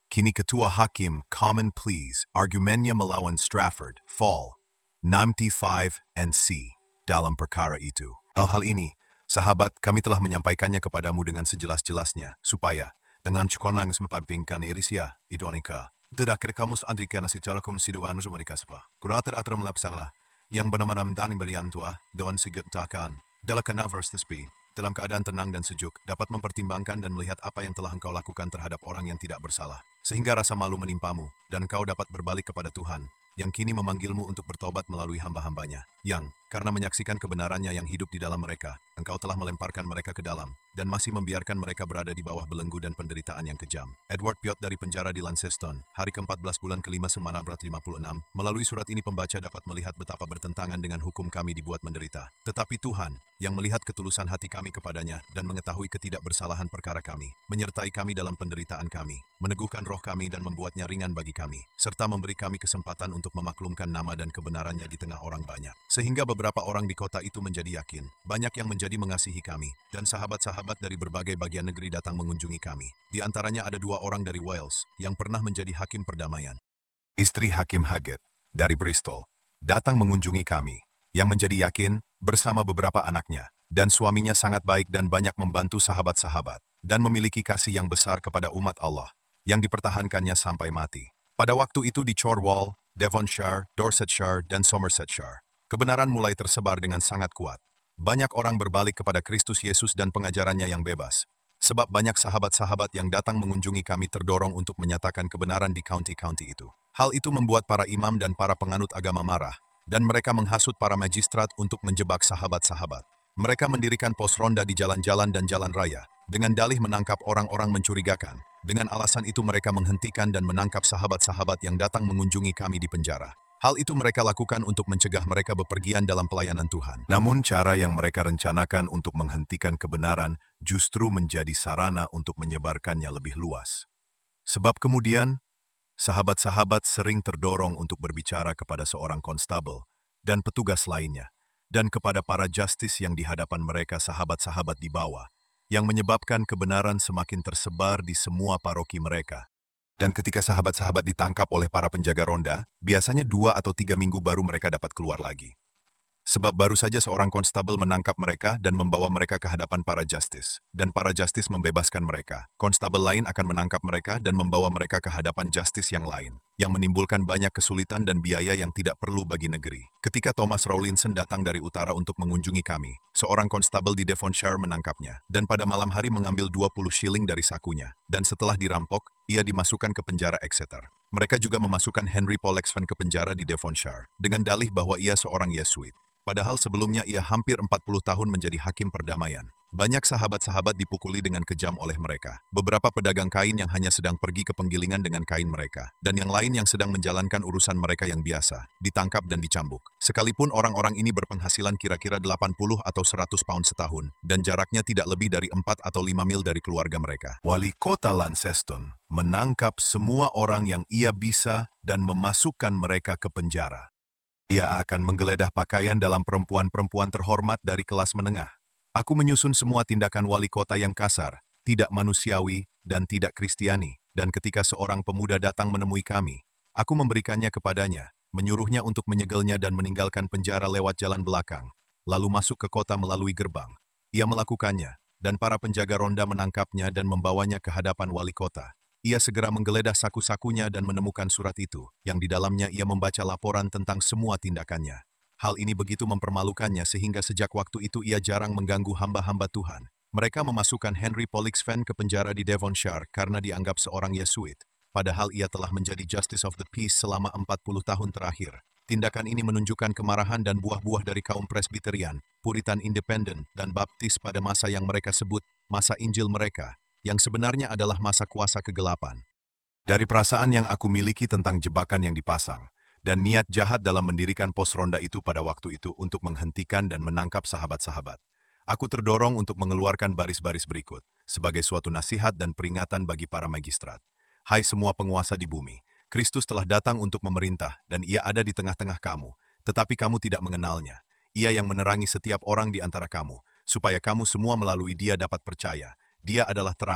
Kini Ketua Hakim Common Pleas argumennya melawan Strafford, Fall, enam puluh lima and C dalam perkara itu. Hal-hal ini, sahabat, kami telah menyampaikannya kepadamu dengan sejelas-jelasnya, supaya dengan cukonang sempampingkan irisia, idonika. Tidak kira kamu seandainya secara komisiduan mereka sepa. Kurang teratur melapsanglah, yang benar-benar mendani berian tua, doan segetakan. Dalam kanavers tersebut, dalam keadaan tenang dan sejuk, dapat mempertimbangkan dan melihat apa yang telah engkau lakukan terhadap orang yang tidak bersalah. Sehingga rasa malu menimpamu, dan engkau dapat berbalik kepada Tuhan, yang kini memanggilmu untuk bertobat melalui hamba-hambanya, yang, karena menyaksikan kebenarannya yang hidup di dalam mereka, engkau telah melemparkan mereka ke dalam, dan masih membiarkan mereka berada di bawah belenggu dan penderitaan yang kejam. Edward Piot dari penjara di Launceston, hari keempat belas bulan kelima sembilan belas lima puluh enam, melalui surat ini pembaca dapat melihat betapa bertentangan dengan hukum kami dibuat menderita. Tetapi Tuhan, yang melihat ketulusan hati kami kepadanya, dan mengetahui ketidakbersalahan perkara kami, menyertai kami dalam penderitaan kami, meneguhkan roh kami dan membuatnya ringan bagi kami, serta memberi kami kesempatan untuk memaklumkan nama dan kebenarannya di tengah orang banyak. Sehingga beberapa orang di kota itu menjadi yakin, banyak yang menjadi mengasihi kami, dan sahabat-sahabat dari berbagai bagian negeri datang mengunjungi kami. Di antaranya ada dua orang dari Wales, yang pernah menjadi hakim perdamaian. Istri Hakim Haggett, dari Bristol, datang mengunjungi kami, yang menjadi yakin, bersama beberapa anaknya, dan suaminya sangat baik dan banyak membantu sahabat-sahabat, dan memiliki kasih yang besar kepada umat Allah, yang dipertahankannya sampai mati. Pada waktu itu di Chorwell, Devonshire, Dorsetshire, dan Somersetshire, kebenaran mulai tersebar dengan sangat kuat. Banyak orang berbalik kepada Kristus Yesus dan pengajarannya yang bebas. Sebab banyak sahabat-sahabat yang datang mengunjungi kami terdorong untuk menyatakan kebenaran di county-county itu. Hal itu membuat para imam dan para penganut agama marah, dan mereka menghasut para magistrat untuk menjebak sahabat-sahabat. Mereka mendirikan pos ronda di jalan-jalan dan jalan raya, dengan dalih menangkap orang-orang mencurigakan. Dengan alasan itu mereka menghentikan dan menangkap sahabat-sahabat yang datang mengunjungi kami di penjara. Hal itu mereka lakukan untuk mencegah mereka bepergian dalam pelayanan Tuhan. Namun cara yang mereka rencanakan untuk menghentikan kebenaran justru menjadi sarana untuk menyebarkannya lebih luas. Sebab kemudian, sahabat-sahabat sering terdorong untuk berbicara kepada seorang konstabel dan petugas lainnya, dan kepada para justice yang di hadapan mereka sahabat-sahabat di bawah, yang menyebabkan kebenaran semakin tersebar di semua paroki mereka. Dan ketika sahabat-sahabat ditangkap oleh para penjaga ronda, biasanya dua atau tiga minggu baru mereka dapat keluar lagi. Sebab baru saja seorang konstabel menangkap mereka dan membawa mereka ke hadapan para justice. Dan para justice membebaskan mereka. Konstabel lain akan menangkap mereka dan membawa mereka ke hadapan justice yang lain, yang menimbulkan banyak kesulitan dan biaya yang tidak perlu bagi negeri. Ketika Thomas Rawlinson datang dari utara untuk mengunjungi kami, seorang konstabel di Devonshire menangkapnya, dan pada malam hari mengambil dua puluh shilling dari sakunya. Dan setelah dirampok, ia dimasukkan ke penjara Exeter. Mereka juga memasukkan Henry Pollexfen ke penjara di Devonshire, dengan dalih bahwa ia seorang Yesuit. Padahal sebelumnya ia hampir empat puluh tahun menjadi hakim perdamaian. Banyak sahabat-sahabat dipukuli dengan kejam oleh mereka. Beberapa pedagang kain yang hanya sedang pergi ke penggilingan dengan kain mereka, dan yang lain yang sedang menjalankan urusan mereka yang biasa, ditangkap dan dicambuk. Sekalipun orang-orang ini berpenghasilan kira-kira delapan puluh atau seratus pound setahun, dan jaraknya tidak lebih dari empat atau lima mil dari keluarga mereka. Wali kota Launceston menangkap semua orang yang ia bisa dan memasukkan mereka ke penjara. Ia akan menggeledah pakaian dalam perempuan-perempuan terhormat dari kelas menengah. Aku menyusun semua tindakan wali kota yang kasar, tidak manusiawi, dan tidak kristiani. Dan ketika seorang pemuda datang menemui kami, aku memberikannya kepadanya, menyuruhnya untuk menyegelnya dan meninggalkan penjara lewat jalan belakang, lalu masuk ke kota melalui gerbang. Ia melakukannya, dan para penjaga ronda menangkapnya dan membawanya ke hadapan wali kota. Ia segera menggeledah saku-sakunya dan menemukan surat itu, yang di dalamnya ia membaca laporan tentang semua tindakannya. Hal ini begitu mempermalukannya sehingga sejak waktu itu ia jarang mengganggu hamba-hamba Tuhan. Mereka memasukkan Henry Pollexfen ke penjara di Devonshire karena dianggap seorang Yesuit, padahal ia telah menjadi Justice of the Peace selama empat puluh tahun terakhir. Tindakan ini menunjukkan kemarahan dan buah-buah dari kaum Presbyterian, Puritan Independent, dan Baptis pada masa yang mereka sebut masa Injil mereka, yang sebenarnya adalah masa kuasa kegelapan. Dari perasaan yang aku miliki tentang jebakan yang dipasang, dan niat jahat dalam mendirikan pos ronda itu pada waktu itu untuk menghentikan dan menangkap sahabat-sahabat, aku terdorong untuk mengeluarkan baris-baris berikut, sebagai suatu nasihat dan peringatan bagi para magistrat. Hai semua penguasa di bumi, Kristus telah datang untuk memerintah, dan ia ada di tengah-tengah kamu, tetapi kamu tidak mengenalnya. Ia yang menerangi setiap orang di antara kamu, supaya kamu semua melalui dia dapat percaya. Dia adalah terang,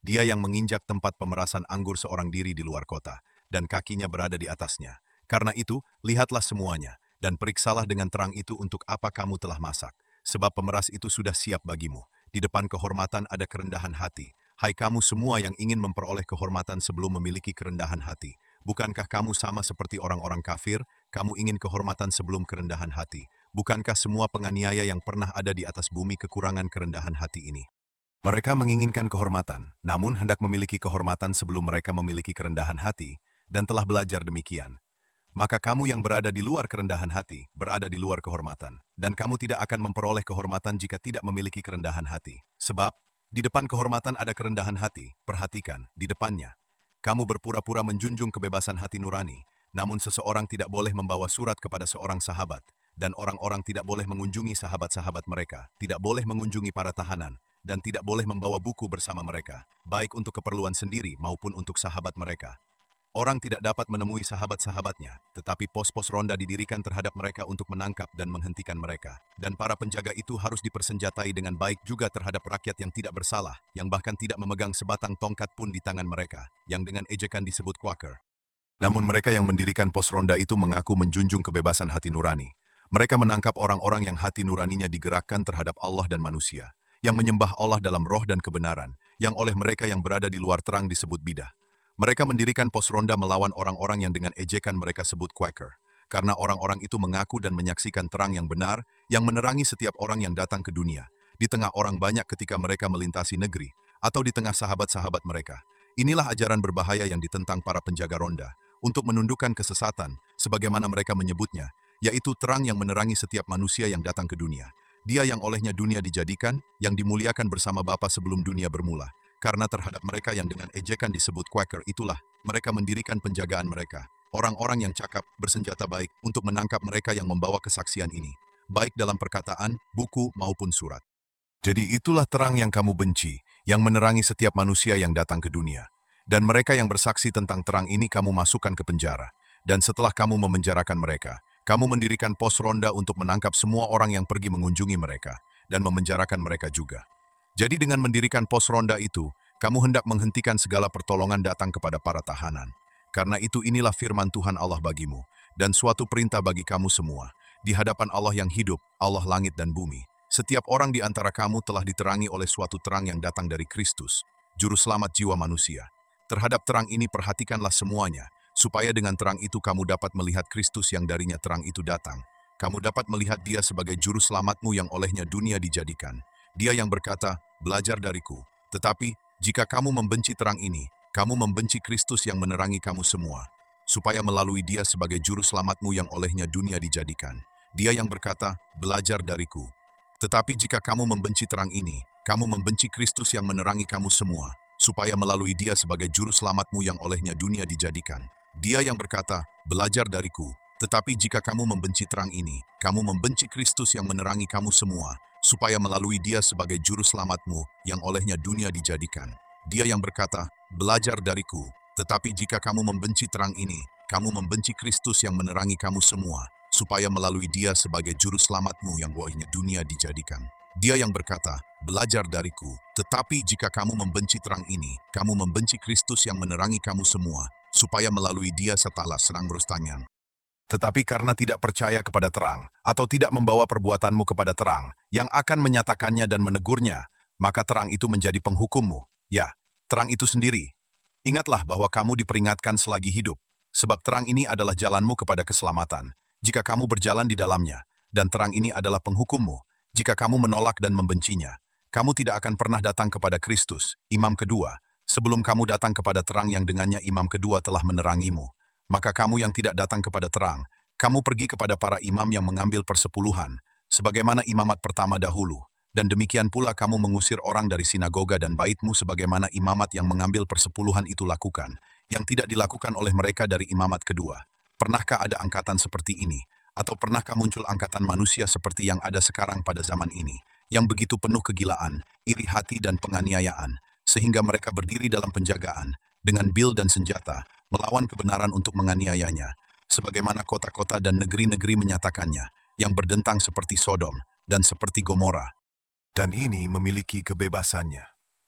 Dia yang menginjak tempat pemerasan anggur seorang diri di luar kota, dan kakinya berada di atasnya. Karena itu, lihatlah semuanya, dan periksalah dengan terang itu untuk apa kamu telah masak. Sebab pemeras itu sudah siap bagimu. Di depan kehormatan ada kerendahan hati. Hai kamu semua yang ingin memperoleh kehormatan sebelum memiliki kerendahan hati. Bukankah kamu sama seperti orang-orang kafir? Kamu ingin kehormatan sebelum kerendahan hati. Bukankah semua penganiaya yang pernah ada di atas bumi kekurangan kerendahan hati ini? Mereka menginginkan kehormatan, namun hendak memiliki kehormatan sebelum mereka memiliki kerendahan hati, dan telah belajar demikian. Maka kamu yang berada di luar kerendahan hati, berada di luar kehormatan. Dan kamu tidak akan memperoleh kehormatan jika tidak memiliki kerendahan hati. Sebab, di depan kehormatan ada kerendahan hati, perhatikan, di depannya. Kamu berpura-pura menjunjung kebebasan hati nurani, namun seseorang tidak boleh membawa surat kepada seorang sahabat, dan orang-orang tidak boleh mengunjungi sahabat-sahabat mereka, tidak boleh mengunjungi para tahanan, dan tidak boleh membawa buku bersama mereka, baik untuk keperluan sendiri maupun untuk sahabat mereka. Orang tidak dapat menemui sahabat-sahabatnya, tetapi pos-pos ronda didirikan terhadap mereka untuk menangkap dan menghentikan mereka. Dan para penjaga itu harus dipersenjatai dengan baik juga terhadap rakyat yang tidak bersalah, yang bahkan tidak memegang sebatang tongkat pun di tangan mereka, yang dengan ejekan disebut Quaker. Namun mereka yang mendirikan pos ronda itu mengaku menjunjung kebebasan hati nurani. Mereka menangkap orang-orang yang hati nuraninya digerakkan terhadap Allah dan manusia, yang menyembah Allah dalam roh dan kebenaran, yang oleh mereka yang berada di luar terang disebut bidah. Mereka mendirikan pos ronda melawan orang-orang yang dengan ejekan mereka sebut Quaker, karena orang-orang itu mengaku dan menyaksikan terang yang benar, yang menerangi setiap orang yang datang ke dunia, di tengah orang banyak ketika mereka melintasi negeri, atau di tengah sahabat-sahabat mereka. Inilah ajaran berbahaya yang ditentang para penjaga ronda, untuk menundukkan kesesatan, sebagaimana mereka menyebutnya, yaitu terang yang menerangi setiap manusia yang datang ke dunia. Dia yang olehnya dunia dijadikan, yang dimuliakan bersama Bapa sebelum dunia bermula. Karena terhadap mereka yang dengan ejekan disebut Quaker itulah, mereka mendirikan penjagaan mereka. Orang-orang yang cakap, bersenjata baik, untuk menangkap mereka yang membawa kesaksian ini. Baik dalam perkataan, buku, maupun surat. Jadi itulah terang yang kamu benci, yang menerangi setiap manusia yang datang ke dunia. Dan mereka yang bersaksi tentang terang ini kamu masukkan ke penjara. Dan setelah kamu memenjarakan mereka, kamu mendirikan pos ronda untuk menangkap semua orang yang pergi mengunjungi mereka, dan memenjarakan mereka juga. Jadi dengan mendirikan pos ronda itu, kamu hendak menghentikan segala pertolongan datang kepada para tahanan. Karena itu inilah firman Tuhan Allah bagimu, dan suatu perintah bagi kamu semua, di hadapan Allah yang hidup, Allah langit dan bumi. Setiap orang di antara kamu telah diterangi oleh suatu terang yang datang dari Kristus, juru selamat jiwa manusia. Terhadap terang ini perhatikanlah semuanya, supaya dengan terang itu kamu dapat melihat Kristus yang darinya terang itu datang. Kamu dapat melihat Dia sebagai juru selamatmu yang olehnya dunia dijadikan. Dia yang berkata, belajar dariku. Tetapi, jika kamu membenci terang ini, kamu membenci Kristus yang menerangi kamu semua, supaya melalui Dia sebagai juru selamatmu yang olehnya dunia dijadikan. Dia yang berkata, belajar dariku. Tetapi jika kamu membenci terang ini, kamu membenci Kristus yang menerangi kamu semua, supaya melalui Dia sebagai juru selamatmu yang olehnya dunia dijadikan. Dia yang berkata, belajar dariku. Tetapi jika kamu membenci terang ini, kamu membenci Kristus yang menerangi kamu semua, supaya melalui Dia sebagai juru selamatmu yang olehnya dunia dijadikan. Dia yang berkata, belajar dariku. Tetapi jika kamu membenci terang ini, kamu membenci Kristus yang menerangi kamu semua, supaya melalui Dia sebagai juru selamatmu yang olehnya dunia dijadikan. Dia yang berkata, belajar dariku. Tetapi jika kamu membenci terang ini, kamu membenci Kristus yang menerangi kamu semua, supaya melalui Dia setelah serang berustanya. Tetapi karena tidak percaya kepada terang, atau tidak membawa perbuatanmu kepada terang, yang akan menyatakannya dan menegurnya, maka terang itu menjadi penghukummu. Ya, terang itu sendiri. Ingatlah bahwa kamu diperingatkan selagi hidup, sebab terang ini adalah jalanmu kepada keselamatan, jika kamu berjalan di dalamnya, dan terang ini adalah penghukummu, jika kamu menolak dan membencinya. Kamu tidak akan pernah datang kepada Kristus, imam kedua, sebelum kamu datang kepada terang yang dengannya imam kedua telah menerangimu. Maka kamu yang tidak datang kepada terang, kamu pergi kepada para imam yang mengambil persepuluhan, sebagaimana imamat pertama dahulu, dan demikian pula kamu mengusir orang dari sinagoga dan baitmu sebagaimana imamat yang mengambil persepuluhan itu lakukan, yang tidak dilakukan oleh mereka dari imamat kedua. Pernahkah ada angkatan seperti ini? Atau pernahkah muncul angkatan manusia seperti yang ada sekarang pada zaman ini, yang begitu penuh kegilaan, iri hati dan penganiayaan, sehingga mereka berdiri dalam penjagaan, dengan bil dan senjata, melawan kebenaran untuk menganiayanya, sebagaimana kota-kota dan negeri-negeri menyatakannya, yang berdentang seperti Sodom dan seperti Gomora. Dan ini memiliki kebebasannya.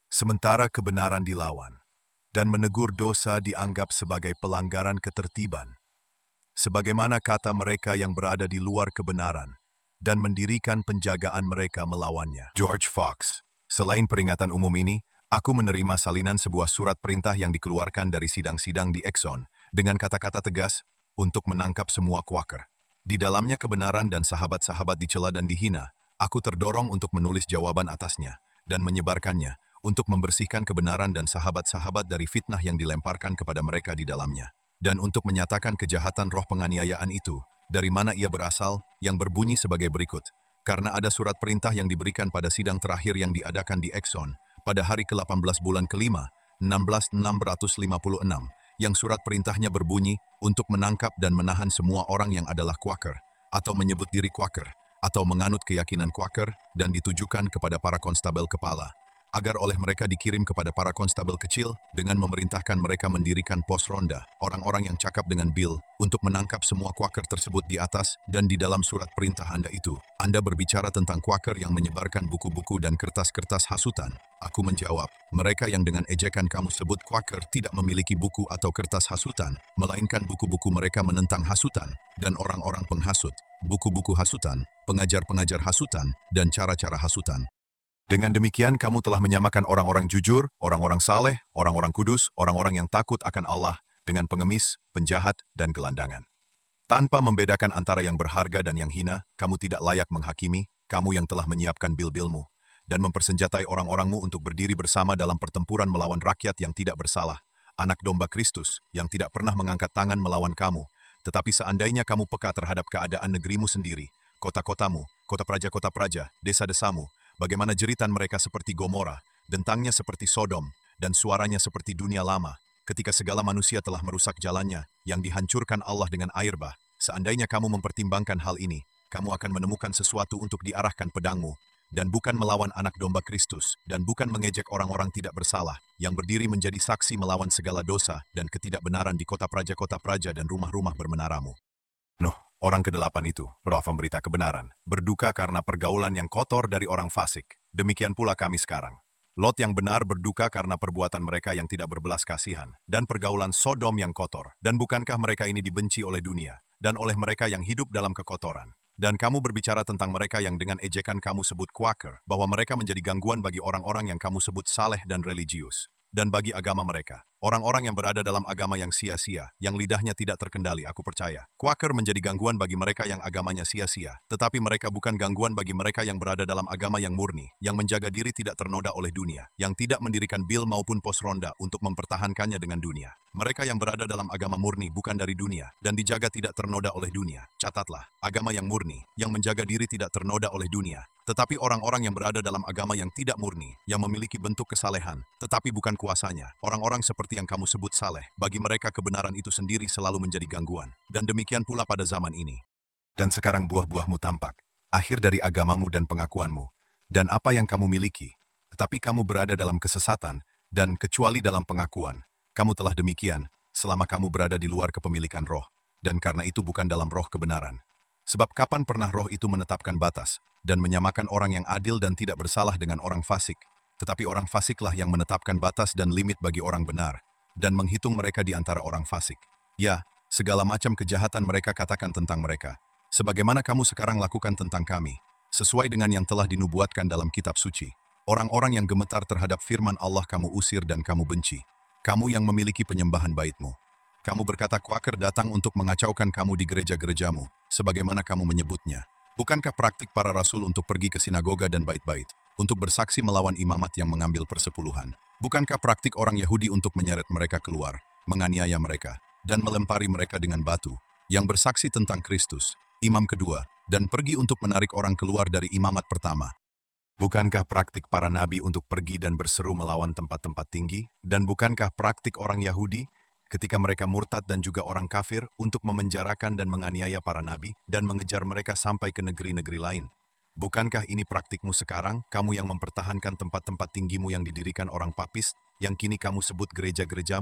sementara kebenaran dilawan, dan menegur dosa dianggap sebagai pelanggaran ketertiban. Sebagaimana kata mereka yang berada di luar kebenaran, dan mendirikan penjagaan mereka melawannya. George Fox. Selain peringatan umum ini, aku menerima salinan sebuah surat perintah yang dikeluarkan dari sidang-sidang di Exxon, dengan kata-kata tegas, untuk menangkap semua Quaker. Di dalamnya kebenaran dan sahabat-sahabat dicela dan dihina, aku terdorong untuk menulis jawaban atasnya, dan menyebarkannya, untuk membersihkan kebenaran dan sahabat-sahabat dari fitnah yang dilemparkan kepada mereka di dalamnya. Dan untuk menyatakan kejahatan roh penganiayaan itu, dari mana ia berasal, yang berbunyi sebagai berikut. Karena ada surat perintah yang diberikan pada sidang terakhir yang diadakan di Exxon, pada hari ke delapan belas bulan kelima, enam belas enam ratus lima puluh enam, yang surat perintahnya berbunyi untuk menangkap dan menahan semua orang yang adalah Quaker, atau menyebut diri Quaker, atau menganut keyakinan Quaker, dan ditujukan kepada para konstabel kepala, agar oleh mereka dikirim kepada para konstabel kecil dengan memerintahkan mereka mendirikan pos ronda, orang-orang yang cakap dengan Bill, untuk menangkap semua Quaker tersebut di atas, dan di dalam surat perintah Anda itu, Anda berbicara tentang Quaker yang menyebarkan buku-buku dan kertas-kertas hasutan. Aku menjawab, mereka yang dengan ejekan kamu sebut Quaker tidak memiliki buku atau kertas hasutan, melainkan buku-buku mereka menentang hasutan, dan orang-orang penghasut, buku-buku hasutan, pengajar-pengajar hasutan, dan cara-cara hasutan. Dengan demikian kamu telah menyamakan orang-orang jujur, orang-orang saleh, orang-orang kudus, orang-orang yang takut akan Allah, dengan pengemis, penjahat, dan gelandangan. Tanpa membedakan antara yang berharga dan yang hina, kamu tidak layak menghakimi, kamu yang telah menyiapkan bil-bilmu, dan mempersenjatai orang-orangmu untuk berdiri bersama dalam pertempuran melawan rakyat yang tidak bersalah, anak domba Kristus, yang tidak pernah mengangkat tangan melawan kamu, tetapi seandainya kamu peka terhadap keadaan negerimu sendiri, kota-kotamu, kota praja-kota praja, desa-desamu, bagaimana jeritan mereka seperti Gomora, dentangnya seperti Sodom, dan suaranya seperti dunia lama, ketika segala manusia telah merusak jalannya, yang dihancurkan Allah dengan air bah. Seandainya kamu mempertimbangkan hal ini, kamu akan menemukan sesuatu untuk diarahkan pedangmu, dan bukan melawan anak domba Kristus, dan bukan mengejek orang-orang tidak bersalah, yang berdiri menjadi saksi melawan segala dosa dan ketidakbenaran di kota praja-kota praja dan rumah-rumah bermenaramu. Nuh, orang kedelapan itu, roh pemberita kebenaran, berduka karena pergaulan yang kotor dari orang fasik. Demikian pula kami sekarang. Lot yang benar berduka karena perbuatan mereka yang tidak berbelas kasihan, dan pergaulan Sodom yang kotor. Dan bukankah mereka ini dibenci oleh dunia, dan oleh mereka yang hidup dalam kekotoran? Dan kamu berbicara tentang mereka yang dengan ejekan kamu sebut Quaker, bahwa mereka menjadi gangguan bagi orang-orang yang kamu sebut saleh dan religius, dan bagi agama mereka. Orang-orang yang berada dalam agama yang sia-sia, yang lidahnya tidak terkendali, aku percaya. Quaker menjadi gangguan bagi mereka yang agamanya sia-sia, tetapi mereka bukan gangguan bagi mereka yang berada dalam agama yang murni, yang menjaga diri tidak ternoda oleh dunia, yang tidak mendirikan bil maupun pos ronda untuk mempertahankannya dengan dunia. Mereka yang berada dalam agama murni bukan dari dunia, dan dijaga tidak ternoda oleh dunia. Catatlah, agama yang murni, yang menjaga diri tidak ternoda oleh dunia. Tetapi orang-orang yang berada dalam agama yang tidak murni, yang memiliki bentuk kesalehan, tetapi bukan kuasanya, orang-orang seperti yang kamu sebut saleh, bagi mereka kebenaran itu sendiri selalu menjadi gangguan. Dan demikian pula pada zaman ini. Dan sekarang buah-buahmu tampak, akhir dari agamamu dan pengakuanmu, dan apa yang kamu miliki. Tetapi kamu berada dalam kesesatan, dan kecuali dalam pengakuan, kamu telah demikian, selama kamu berada di luar kepemilikan roh, dan karena itu bukan dalam roh kebenaran. Sebab kapan pernah roh itu menetapkan batas, dan menyamakan orang yang adil dan tidak bersalah dengan orang fasik, tetapi orang fasiklah yang menetapkan batas dan limit bagi orang benar, dan menghitung mereka di antara orang fasik. Ya, segala macam kejahatan mereka katakan tentang mereka, sebagaimana kamu sekarang lakukan tentang kami, sesuai dengan yang telah dinubuatkan dalam kitab suci. Orang-orang yang gemetar terhadap firman Allah kamu usir dan kamu benci. Kamu yang memiliki penyembahan baitmu. Kamu berkata Quaker datang untuk mengacaukan kamu di gereja-gerejamu, sebagaimana kamu menyebutnya. Bukankah praktik para rasul untuk pergi ke sinagoga dan bait-bait, untuk bersaksi melawan imamat yang mengambil persepuluhan? Bukankah praktik orang Yahudi untuk menyeret mereka keluar, menganiaya mereka, dan melempari mereka dengan batu, yang bersaksi tentang Kristus, imam kedua, dan pergi untuk menarik orang keluar dari imamat pertama? Bukankah praktik para nabi untuk pergi dan berseru melawan tempat-tempat tinggi? Dan bukankah praktik orang Yahudi, ketika mereka murtad dan juga orang kafir, untuk memenjarakan dan menganiaya para nabi, dan mengejar mereka sampai ke negeri-negeri lain? Bukankah ini praktikmu sekarang, kamu yang mempertahankan tempat-tempat tinggimu yang didirikan orang papis, yang kini kamu sebut gereja-gerejamu,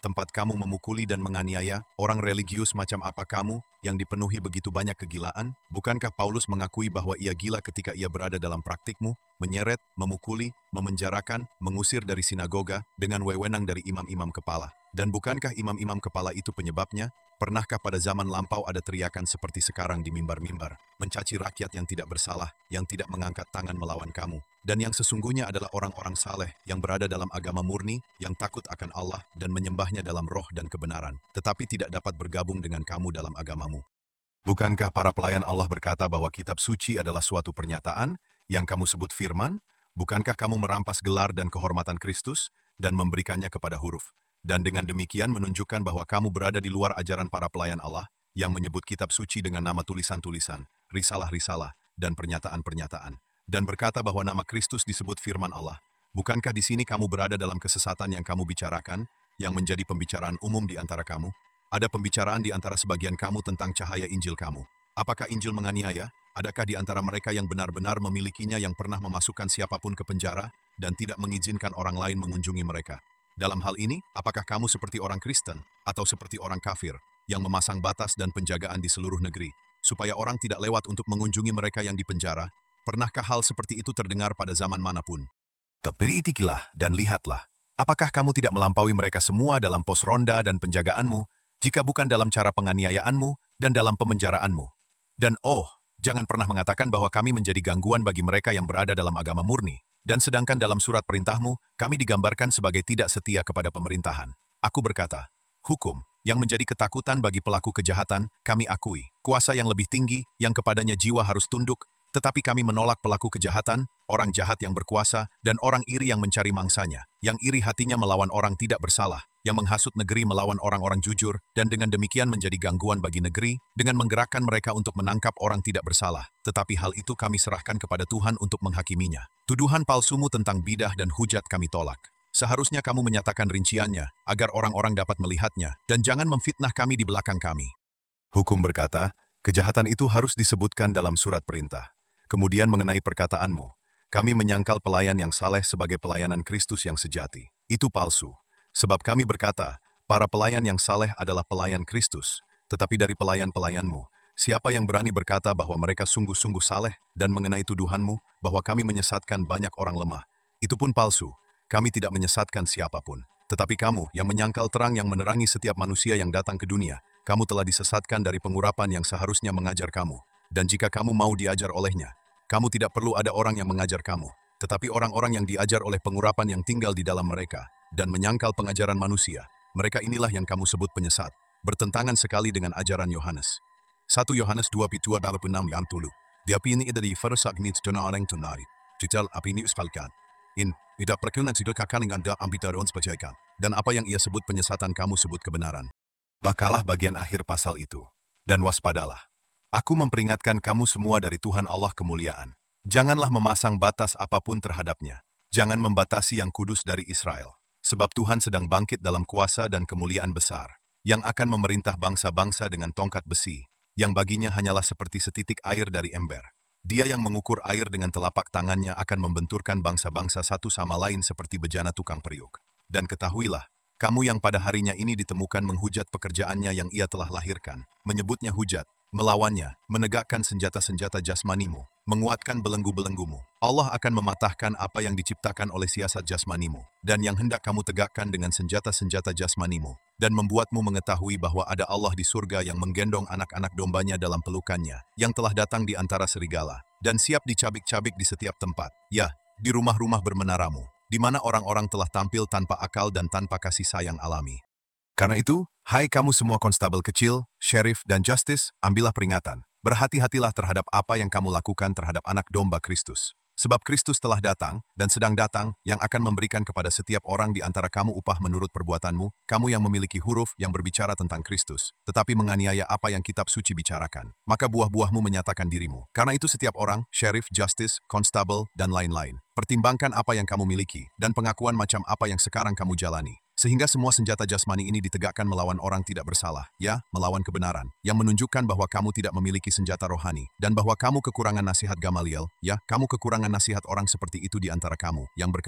tempat kamu memukuli dan menganiaya orang religius macam apa kamu yang dipenuhi begitu banyak kegilaan? Bukankah Paulus mengakui bahwa ia gila ketika ia berada dalam praktikmu, menyeret, memukuli, memenjarakan, mengusir dari sinagoga dengan wewenang dari imam-imam kepala? Dan bukankah imam-imam kepala itu penyebabnya? Pernahkah pada zaman lampau ada teriakan seperti sekarang di mimbar-mimbar, mencaci rakyat yang tidak bersalah, yang tidak mengangkat tangan melawan kamu, dan yang sesungguhnya adalah orang-orang saleh yang berada dalam agama murni, yang takut akan Allah dan menyembahnya dalam roh dan kebenaran, tetapi tidak dapat bergabung dengan kamu dalam agamamu? Bukankah para pelayan Allah berkata bahwa kitab suci adalah suatu pernyataan yang kamu sebut firman? Bukankah kamu merampas gelar dan kehormatan Kristus dan memberikannya kepada huruf? Dan dengan demikian menunjukkan bahwa kamu berada di luar ajaran para pelayan Allah yang menyebut kitab suci dengan nama tulisan-tulisan, risalah-risalah, dan pernyataan-pernyataan, dan berkata bahwa nama Kristus disebut firman Allah. Bukankah di sini kamu berada dalam kesesatan yang kamu bicarakan, yang menjadi pembicaraan umum di antara kamu? Ada pembicaraan di antara sebagian kamu tentang cahaya Injil kamu. Apakah Injil menganiaya? Adakah di antara mereka yang benar-benar memilikinya yang pernah memasukkan siapapun ke penjara dan tidak mengizinkan orang lain mengunjungi mereka? Dalam hal ini, apakah kamu seperti orang Kristen atau seperti orang kafir yang memasang batas dan penjagaan di seluruh negeri, supaya orang tidak lewat untuk mengunjungi mereka yang dipenjara? Pernahkah hal seperti itu terdengar pada zaman manapun? Terpelitikilah dan lihatlah, apakah kamu tidak melampaui mereka semua dalam pos ronda dan penjagaanmu, jika bukan dalam cara penganiayaanmu dan dalam pemenjaraanmu? Dan oh, jangan pernah mengatakan bahwa kami menjadi gangguan bagi mereka yang berada dalam agama murni. Dan sedangkan dalam surat perintahmu, kami digambarkan sebagai tidak setia kepada pemerintahan. Aku berkata, hukum yang menjadi ketakutan bagi pelaku kejahatan, kami akui. Kuasa yang lebih tinggi, yang kepadanya jiwa harus tunduk, tetapi kami menolak pelaku kejahatan, orang jahat yang berkuasa, dan orang iri yang mencari mangsanya, yang iri hatinya melawan orang tidak bersalah, yang menghasut negeri melawan orang-orang jujur, dan dengan demikian menjadi gangguan bagi negeri, dengan menggerakkan mereka untuk menangkap orang tidak bersalah. Tetapi hal itu kami serahkan kepada Tuhan untuk menghakiminya. Tuduhan palsumu tentang bidah dan hujat kami tolak. Seharusnya kamu menyatakan rinciannya, agar orang-orang dapat melihatnya, dan jangan memfitnah kami di belakang kami. Hukum berkata, kejahatan itu harus disebutkan dalam surat perintah. Kemudian mengenai perkataanmu, kami menyangkal pelayan yang saleh sebagai pelayanan Kristus yang sejati. Itu palsu. Sebab kami berkata, para pelayan yang saleh adalah pelayan Kristus. Tetapi dari pelayan-pelayanmu, siapa yang berani berkata bahwa mereka sungguh-sungguh saleh, dan mengenai tuduhanmu, bahwa kami menyesatkan banyak orang lemah? Itu pun palsu. Kami tidak menyesatkan siapapun. Tetapi kamu yang menyangkal terang yang menerangi setiap manusia yang datang ke dunia, kamu telah disesatkan dari pengurapan yang seharusnya mengajar kamu. Dan jika kamu mau diajar olehnya, kamu tidak perlu ada orang yang mengajar kamu, tetapi orang-orang yang diajar oleh pengurapan yang tinggal di dalam mereka, dan menyangkal pengajaran manusia. Mereka inilah yang kamu sebut penyesat, bertentangan sekali dengan ajaran Yohanes. satu Yohanes dua pitua dalapan enam yang tulu. Dia pini dari farsak nits tuna orang tunai. Titel apini uspalkan. In, tidak perkenan sido kakang anda ambitaron sepajaikan. Dan apa yang ia sebut penyesatan kamu sebut kebenaran. Bakalah bagian akhir pasal itu. Dan waspadalah. Aku memperingatkan kamu semua dari Tuhan Allah kemuliaan. Janganlah memasang batas apapun terhadapnya. Jangan membatasi yang kudus dari Israel. Sebab Tuhan sedang bangkit dalam kuasa dan kemuliaan besar, yang akan memerintah bangsa-bangsa dengan tongkat besi, yang baginya hanyalah seperti setitik air dari ember. Dia yang mengukur air dengan telapak tangannya akan membenturkan bangsa-bangsa satu sama lain seperti bejana tukang periuk. Dan ketahuilah, kamu yang pada harinya ini ditemukan menghujat pekerjaannya yang ia telah lahirkan, menyebutnya hujat, melawannya, menegakkan senjata-senjata jasmanimu, menguatkan belenggu-belenggumu. Allah akan mematahkan apa yang diciptakan oleh siasat jasmanimu, dan yang hendak kamu tegakkan dengan senjata-senjata jasmanimu, dan membuatmu mengetahui bahwa ada Allah di surga yang menggendong anak-anak dombanya dalam pelukannya, yang telah datang di antara serigala, dan siap dicabik-cabik di setiap tempat, ya, di rumah-rumah bermenaramu, di mana orang-orang telah tampil tanpa akal dan tanpa kasih sayang alami. Karena itu, hai kamu semua konstabel kecil, sheriff, dan justice, ambillah peringatan. Berhati-hatilah terhadap apa yang kamu lakukan terhadap anak domba Kristus. Sebab Kristus telah datang, dan sedang datang, yang akan memberikan kepada setiap orang di antara kamu upah menurut perbuatanmu, kamu yang memiliki huruf yang berbicara tentang Kristus, tetapi menganiaya apa yang kitab suci bicarakan. Maka buah-buahmu menyatakan dirimu. Karena itu setiap orang, sheriff, justice, konstabel, dan lain-lain, pertimbangkan apa yang kamu miliki, dan pengakuan macam apa yang sekarang kamu jalani. Sehingga semua senjata jasmani ini ditegakkan melawan orang tidak bersalah, ya, melawan kebenaran, yang menunjukkan bahwa kamu tidak memiliki senjata rohani, dan bahwa kamu kekurangan nasihat Gamaliel, ya, kamu kekurangan nasihat orang seperti itu di antara kamu, yang berkata,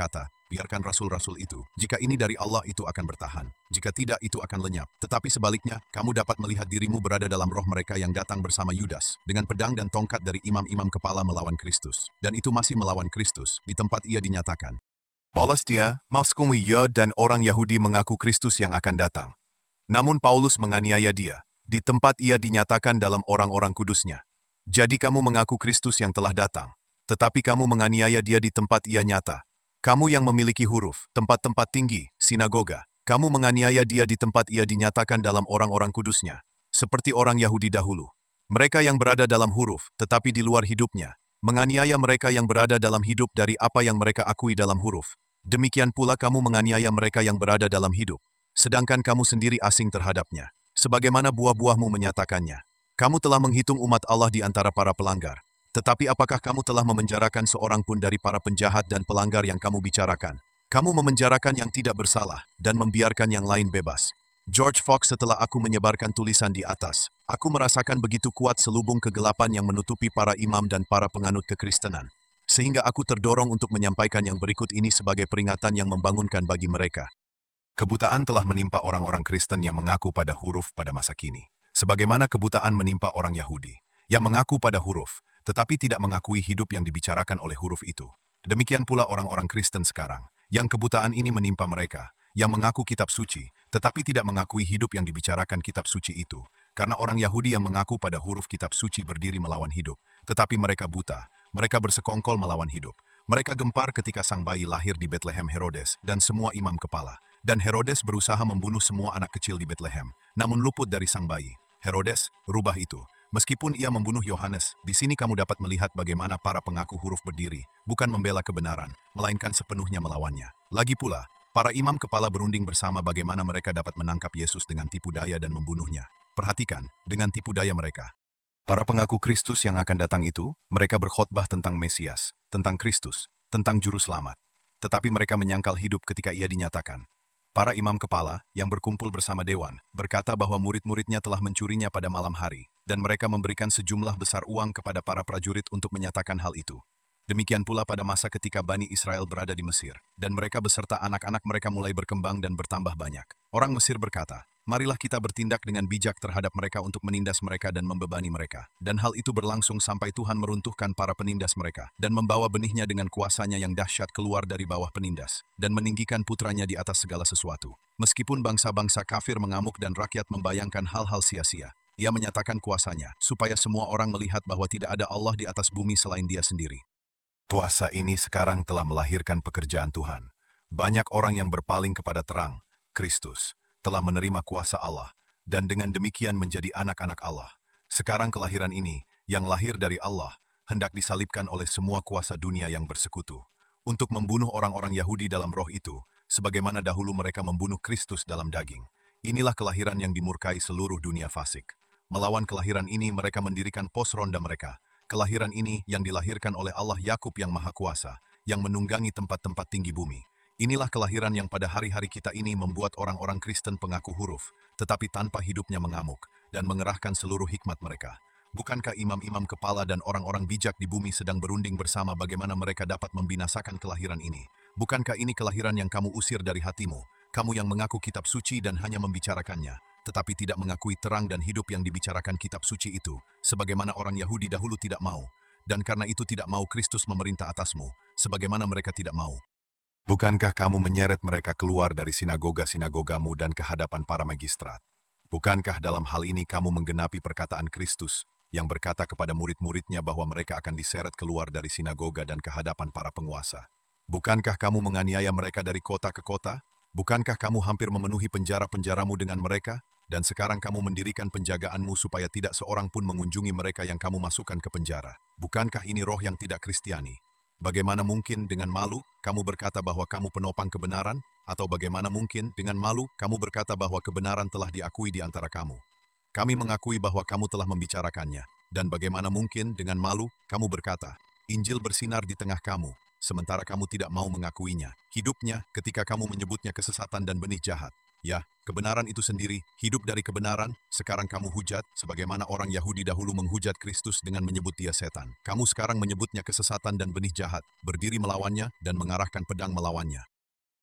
biarkan rasul-rasul itu. Jika ini dari Allah, itu akan bertahan. Jika tidak, itu akan lenyap. Tetapi sebaliknya, kamu dapat melihat dirimu berada dalam roh mereka yang datang bersama Yudas, dengan pedang dan tongkat dari imam-imam kepala melawan Kristus. Dan itu masih melawan Kristus, di tempat ia dinyatakan. Balas dia, Malskum Yud dan orang Yahudi mengaku Kristus yang akan datang. Namun Paulus menganiaya dia, di tempat ia dinyatakan dalam orang-orang kudusnya. Jadi kamu mengaku Kristus yang telah datang, tetapi kamu menganiaya dia di tempat ia nyata. Kamu yang memiliki huruf, tempat-tempat tinggi, sinagoga, kamu menganiaya dia di tempat ia dinyatakan dalam orang-orang kudusnya, seperti orang Yahudi dahulu. Mereka yang berada dalam huruf, tetapi di luar hidupnya, menganiaya mereka yang berada dalam hidup dari apa yang mereka akui dalam huruf. Demikian pula kamu menganiaya mereka yang berada dalam hidup, sedangkan kamu sendiri asing terhadapnya. Sebagaimana buah-buahmu menyatakannya. Kamu telah menghitung umat Allah di antara para pelanggar. Tetapi apakah kamu telah memenjarakan seorang pun dari para penjahat dan pelanggar yang kamu bicarakan? Kamu memenjarakan yang tidak bersalah dan membiarkan yang lain bebas. George Fox. Setelah aku menyebarkan tulisan di atas, aku merasakan begitu kuat selubung kegelapan yang menutupi para imam dan para penganut kekristenan. Sehingga aku terdorong untuk menyampaikan yang berikut ini sebagai peringatan yang membangunkan bagi mereka. Kebutaan telah menimpa orang-orang Kristen yang mengaku pada huruf pada masa kini. Sebagaimana kebutaan menimpa orang Yahudi, yang mengaku pada huruf, tetapi tidak mengakui hidup yang dibicarakan oleh huruf itu. Demikian pula orang-orang Kristen sekarang, yang kebutaan ini menimpa mereka, yang mengaku kitab suci, tetapi tidak mengakui hidup yang dibicarakan kitab suci itu. Karena orang Yahudi yang mengaku pada huruf kitab suci berdiri melawan hidup, tetapi mereka buta, mereka bersekongkol melawan hidup. Mereka gempar ketika sang bayi lahir di Bethlehem Herodes dan semua imam kepala. Dan Herodes berusaha membunuh semua anak kecil di Bethlehem, namun luput dari sang bayi. Herodes, rubah itu. Meskipun ia membunuh Yohanes, di sini kamu dapat melihat bagaimana para pengaku huruf berdiri, bukan membela kebenaran, melainkan sepenuhnya melawannya. Lagi pula, para imam kepala berunding bersama bagaimana mereka dapat menangkap Yesus dengan tipu daya dan membunuhnya. Perhatikan, dengan tipu daya mereka. Para pengaku Kristus yang akan datang itu, mereka berkhotbah tentang Mesias, tentang Kristus, tentang Juru Selamat. Tetapi mereka menyangkal hidup ketika ia dinyatakan. Para imam kepala, yang berkumpul bersama dewan, berkata bahwa murid-muridnya telah mencurinya pada malam hari, dan mereka memberikan sejumlah besar uang kepada para prajurit untuk menyatakan hal itu. Demikian pula pada masa ketika Bani Israel berada di Mesir, dan mereka beserta anak-anak mereka mulai berkembang dan bertambah banyak. Orang Mesir berkata, marilah kita bertindak dengan bijak terhadap mereka untuk menindas mereka dan membebani mereka. Dan hal itu berlangsung sampai Tuhan meruntuhkan para penindas mereka, dan membawa benihnya dengan kuasanya yang dahsyat keluar dari bawah penindas, dan meninggikan putranya di atas segala sesuatu. Meskipun bangsa-bangsa kafir mengamuk dan rakyat membayangkan hal-hal sia-sia, ia menyatakan kuasanya, supaya semua orang melihat bahwa tidak ada Allah di atas bumi selain dia sendiri. Kuasa ini sekarang telah melahirkan pekerjaan Tuhan. Banyak orang yang berpaling kepada terang, Kristus, telah menerima kuasa Allah, dan dengan demikian menjadi anak-anak Allah. Sekarang kelahiran ini, yang lahir dari Allah, hendak disalibkan oleh semua kuasa dunia yang bersekutu, untuk membunuh orang-orang Yahudi dalam roh itu, sebagaimana dahulu mereka membunuh Kristus dalam daging. Inilah kelahiran yang dimurkai seluruh dunia fasik. Melawan kelahiran ini mereka mendirikan pos ronda mereka. Kelahiran ini yang dilahirkan oleh Allah Yakub yang Maha Kuasa, yang menunggangi tempat-tempat tinggi bumi. Inilah kelahiran yang pada hari-hari kita ini membuat orang-orang Kristen pengaku huruf, tetapi tanpa hidupnya mengamuk, dan mengerahkan seluruh hikmat mereka. Bukankah imam-imam kepala dan orang-orang bijak di bumi sedang berunding bersama bagaimana mereka dapat membinasakan kelahiran ini? Bukankah ini kelahiran yang kamu usir dari hatimu, kamu yang mengaku kitab suci dan hanya membicarakannya, tetapi tidak mengakui terang dan hidup yang dibicarakan kitab suci itu, sebagaimana orang Yahudi dahulu tidak mau, dan karena itu tidak mau Kristus memerintah atasmu, sebagaimana mereka tidak mau. Bukankah kamu menyeret mereka keluar dari sinagoga-sinagogamu dan ke hadapan para magistrat? Bukankah dalam hal ini kamu menggenapi perkataan Kristus, yang berkata kepada murid-muridnya bahwa mereka akan diseret keluar dari sinagoga dan ke hadapan para penguasa? Bukankah kamu menganiaya mereka dari kota ke kota? Bukankah kamu hampir memenuhi penjara-penjaramu dengan mereka? Dan sekarang kamu mendirikan penjagaanmu supaya tidak seorang pun mengunjungi mereka yang kamu masukkan ke penjara. Bukankah ini roh yang tidak Kristiani? Bagaimana mungkin dengan malu kamu berkata bahwa kamu penopang kebenaran? Atau bagaimana mungkin dengan malu kamu berkata bahwa kebenaran telah diakui di antara kamu? Kami mengakui bahwa kamu telah membicarakannya. Dan bagaimana mungkin dengan malu kamu berkata, Injil bersinar di tengah kamu, sementara kamu tidak mau mengakuinya. Hidupnya ketika kamu menyebutnya kesesatan dan benih jahat. Ya, kebenaran itu sendiri, hidup dari kebenaran, sekarang kamu hujat, sebagaimana orang Yahudi dahulu menghujat Kristus dengan menyebut dia setan. Kamu sekarang menyebutnya kesesatan dan benih jahat, berdiri melawannya dan mengarahkan pedang melawannya.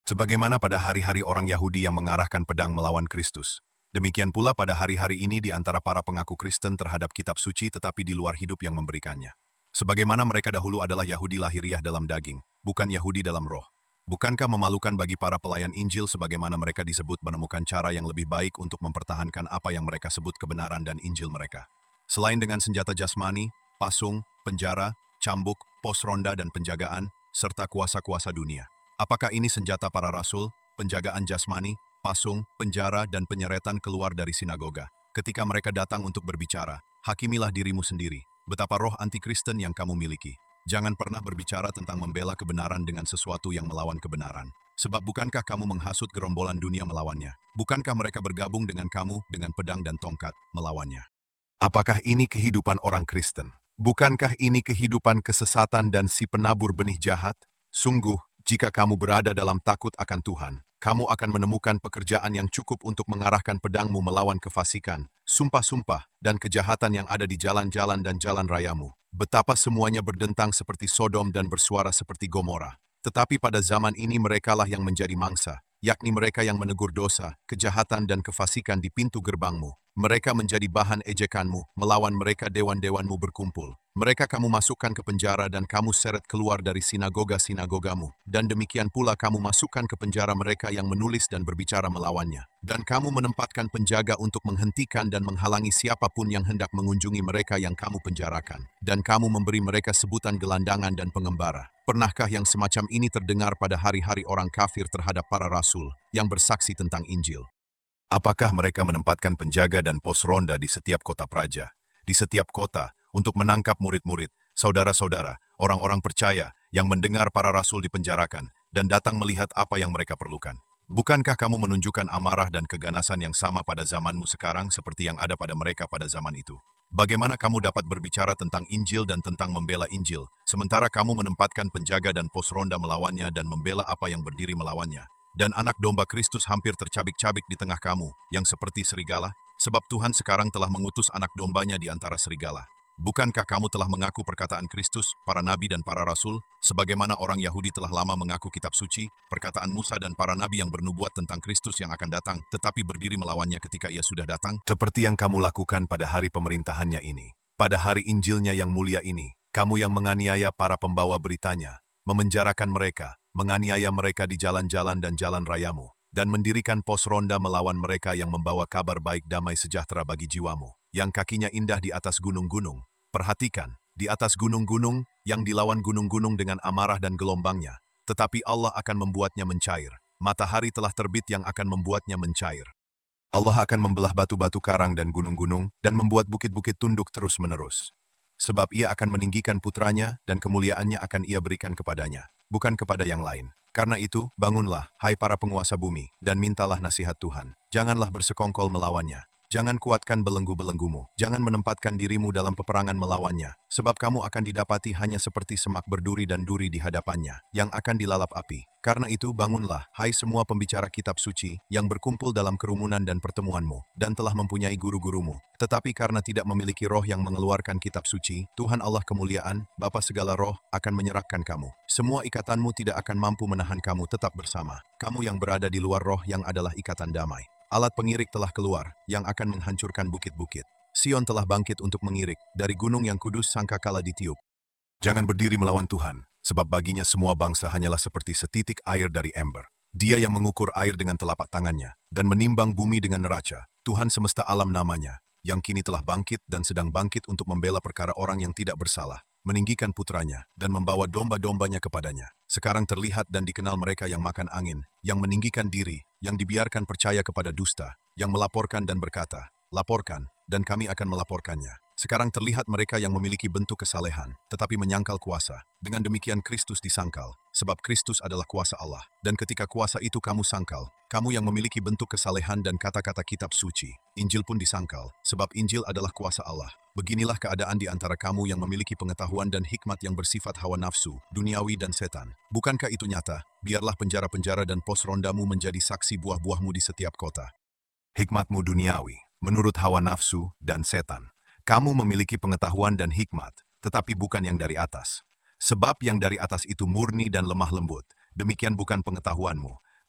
Sebagaimana pada hari-hari orang Yahudi yang mengarahkan pedang melawan Kristus. Demikian pula pada hari-hari ini di antara para pengaku Kristen terhadap kitab suci tetapi di luar hidup yang memberikannya. Sebagaimana mereka dahulu adalah Yahudi lahiriah dalam daging, bukan Yahudi dalam roh. Bukankah memalukan bagi para pelayan Injil sebagaimana mereka disebut menemukan cara yang lebih baik untuk mempertahankan apa yang mereka sebut kebenaran dan Injil mereka? Selain dengan senjata jasmani, pasung, penjara, cambuk, pos ronda dan penjagaan, serta kuasa-kuasa dunia. Apakah ini senjata para rasul, penjagaan jasmani, pasung, penjara dan penyeretan keluar dari sinagoga? Ketika mereka datang untuk berbicara, hakimilah dirimu sendiri, betapa roh anti-Kristen yang kamu miliki. Jangan pernah berbicara tentang membela kebenaran dengan sesuatu yang melawan kebenaran. Sebab bukankah kamu menghasut gerombolan dunia melawannya? Bukankah mereka bergabung dengan kamu dengan pedang dan tongkat melawannya? Apakah ini kehidupan orang Kristen? Bukankah ini kehidupan kesesatan dan si penabur benih jahat? Sungguh, jika kamu berada dalam takut akan Tuhan, kamu akan menemukan pekerjaan yang cukup untuk mengarahkan pedangmu melawan kefasikan, sumpah-sumpah, dan kejahatan yang ada di jalan-jalan dan jalan rayamu. Betapa semuanya berdentang seperti Sodom dan bersuara seperti Gomora. Tetapi pada zaman ini merekalah yang menjadi mangsa, yakni mereka yang menegur dosa, kejahatan dan kefasikan di pintu gerbangmu. Mereka menjadi bahan ejekanmu, melawan mereka dewan-dewanmu berkumpul. Mereka kamu masukkan ke penjara dan kamu seret keluar dari sinagoga-sinagogamu. Dan demikian pula kamu masukkan ke penjara mereka yang menulis dan berbicara melawannya. Dan kamu menempatkan penjaga untuk menghentikan dan menghalangi siapapun yang hendak mengunjungi mereka yang kamu penjarakan. Dan kamu memberi mereka sebutan gelandangan dan pengembara. Pernahkah yang semacam ini terdengar pada hari-hari orang kafir terhadap para rasul yang bersaksi tentang Injil? Apakah mereka menempatkan penjaga dan pos ronda di setiap kota praja, di setiap kota, untuk menangkap murid-murid, saudara-saudara, orang-orang percaya yang mendengar para rasul dipenjarakan dan datang melihat apa yang mereka perlukan? Bukankah kamu menunjukkan amarah dan keganasan yang sama pada zamanmu sekarang seperti yang ada pada mereka pada zaman itu? Bagaimana kamu dapat berbicara tentang Injil dan tentang membela Injil, sementara kamu menempatkan penjaga dan pos ronda melawannya dan membela apa yang berdiri melawannya? Dan anak domba Kristus hampir tercabik-cabik di tengah kamu, yang seperti serigala, sebab Tuhan sekarang telah mengutus anak dombanya di antara serigala. Bukankah kamu telah mengaku perkataan Kristus, para nabi dan para rasul, sebagaimana orang Yahudi telah lama mengaku kitab suci, perkataan Musa dan para nabi yang bernubuat tentang Kristus yang akan datang, tetapi berdiri melawannya ketika ia sudah datang? Seperti yang kamu lakukan pada hari pemerintahannya ini. Pada hari Injilnya yang mulia ini, kamu yang menganiaya para pembawa beritanya, memenjarakan mereka, menganiaya mereka di jalan-jalan dan jalan rayamu, dan mendirikan pos ronda melawan mereka yang membawa kabar baik damai sejahtera bagi jiwamu, yang kakinya indah di atas gunung-gunung. Perhatikan, di atas gunung-gunung, yang dilawan gunung-gunung dengan amarah dan gelombangnya, tetapi Allah akan membuatnya mencair. Matahari telah terbit yang akan membuatnya mencair. Allah akan membelah batu-batu karang dan gunung-gunung, dan membuat bukit-bukit tunduk terus-menerus. Sebab ia akan meninggikan putranya, dan kemuliaannya akan ia berikan kepadanya, bukan kepada yang lain. Karena itu, bangunlah, hai para penguasa bumi, dan mintalah nasihat Tuhan. Janganlah bersekongkol melawannya. Jangan kuatkan belenggu-belenggumu. Jangan menempatkan dirimu dalam peperangan melawannya. Sebab kamu akan didapati hanya seperti semak berduri dan duri di hadapannya, yang akan dilalap api. Karena itu, bangunlah, hai semua pembicara kitab suci, yang berkumpul dalam kerumunan dan pertemuanmu, dan telah mempunyai guru-gurumu. Tetapi karena tidak memiliki roh yang mengeluarkan kitab suci, Tuhan Allah kemuliaan, Bapa segala roh, akan menyerahkan kamu. Semua ikatanmu tidak akan mampu menahan kamu tetap bersama. Kamu yang berada di luar roh yang adalah ikatan damai. Alat pengirik telah keluar, yang akan menghancurkan bukit-bukit. Sion telah bangkit untuk mengirik, dari gunung yang kudus sangkakala ditiup. Jangan berdiri melawan Tuhan, sebab baginya semua bangsa hanyalah seperti setitik air dari ember. Dia yang mengukur air dengan telapak tangannya, dan menimbang bumi dengan neraca. Tuhan semesta alam namanya, yang kini telah bangkit dan sedang bangkit untuk membela perkara orang yang tidak bersalah, meninggikan putranya, dan membawa domba-dombanya kepadanya. Sekarang terlihat dan dikenal mereka yang makan angin, yang meninggikan diri, yang dibiarkan percaya kepada dusta, yang melaporkan dan berkata, laporkan, dan kami akan melaporkannya. Sekarang terlihat mereka yang memiliki bentuk kesalehan, tetapi menyangkal kuasa. Dengan demikian Kristus disangkal, sebab Kristus adalah kuasa Allah. Dan ketika kuasa itu kamu sangkal, kamu yang memiliki bentuk kesalehan dan kata-kata kitab suci, Injil pun disangkal, sebab Injil adalah kuasa Allah. Beginilah keadaan di antara kamu yang memiliki pengetahuan dan hikmat yang bersifat hawa nafsu, duniawi dan setan. Bukankah itu nyata? Biarlah penjara-penjara dan pos rondamu menjadi saksi buah-buahmu di setiap kota. Hikmatmu duniawi, menurut hawa nafsu dan setan. Kamu memiliki pengetahuan dan hikmat, tetapi bukan yang dari atas. Sebab yang dari atas itu murni dan lemah lembut. Demikian bukan pengetahuanmu.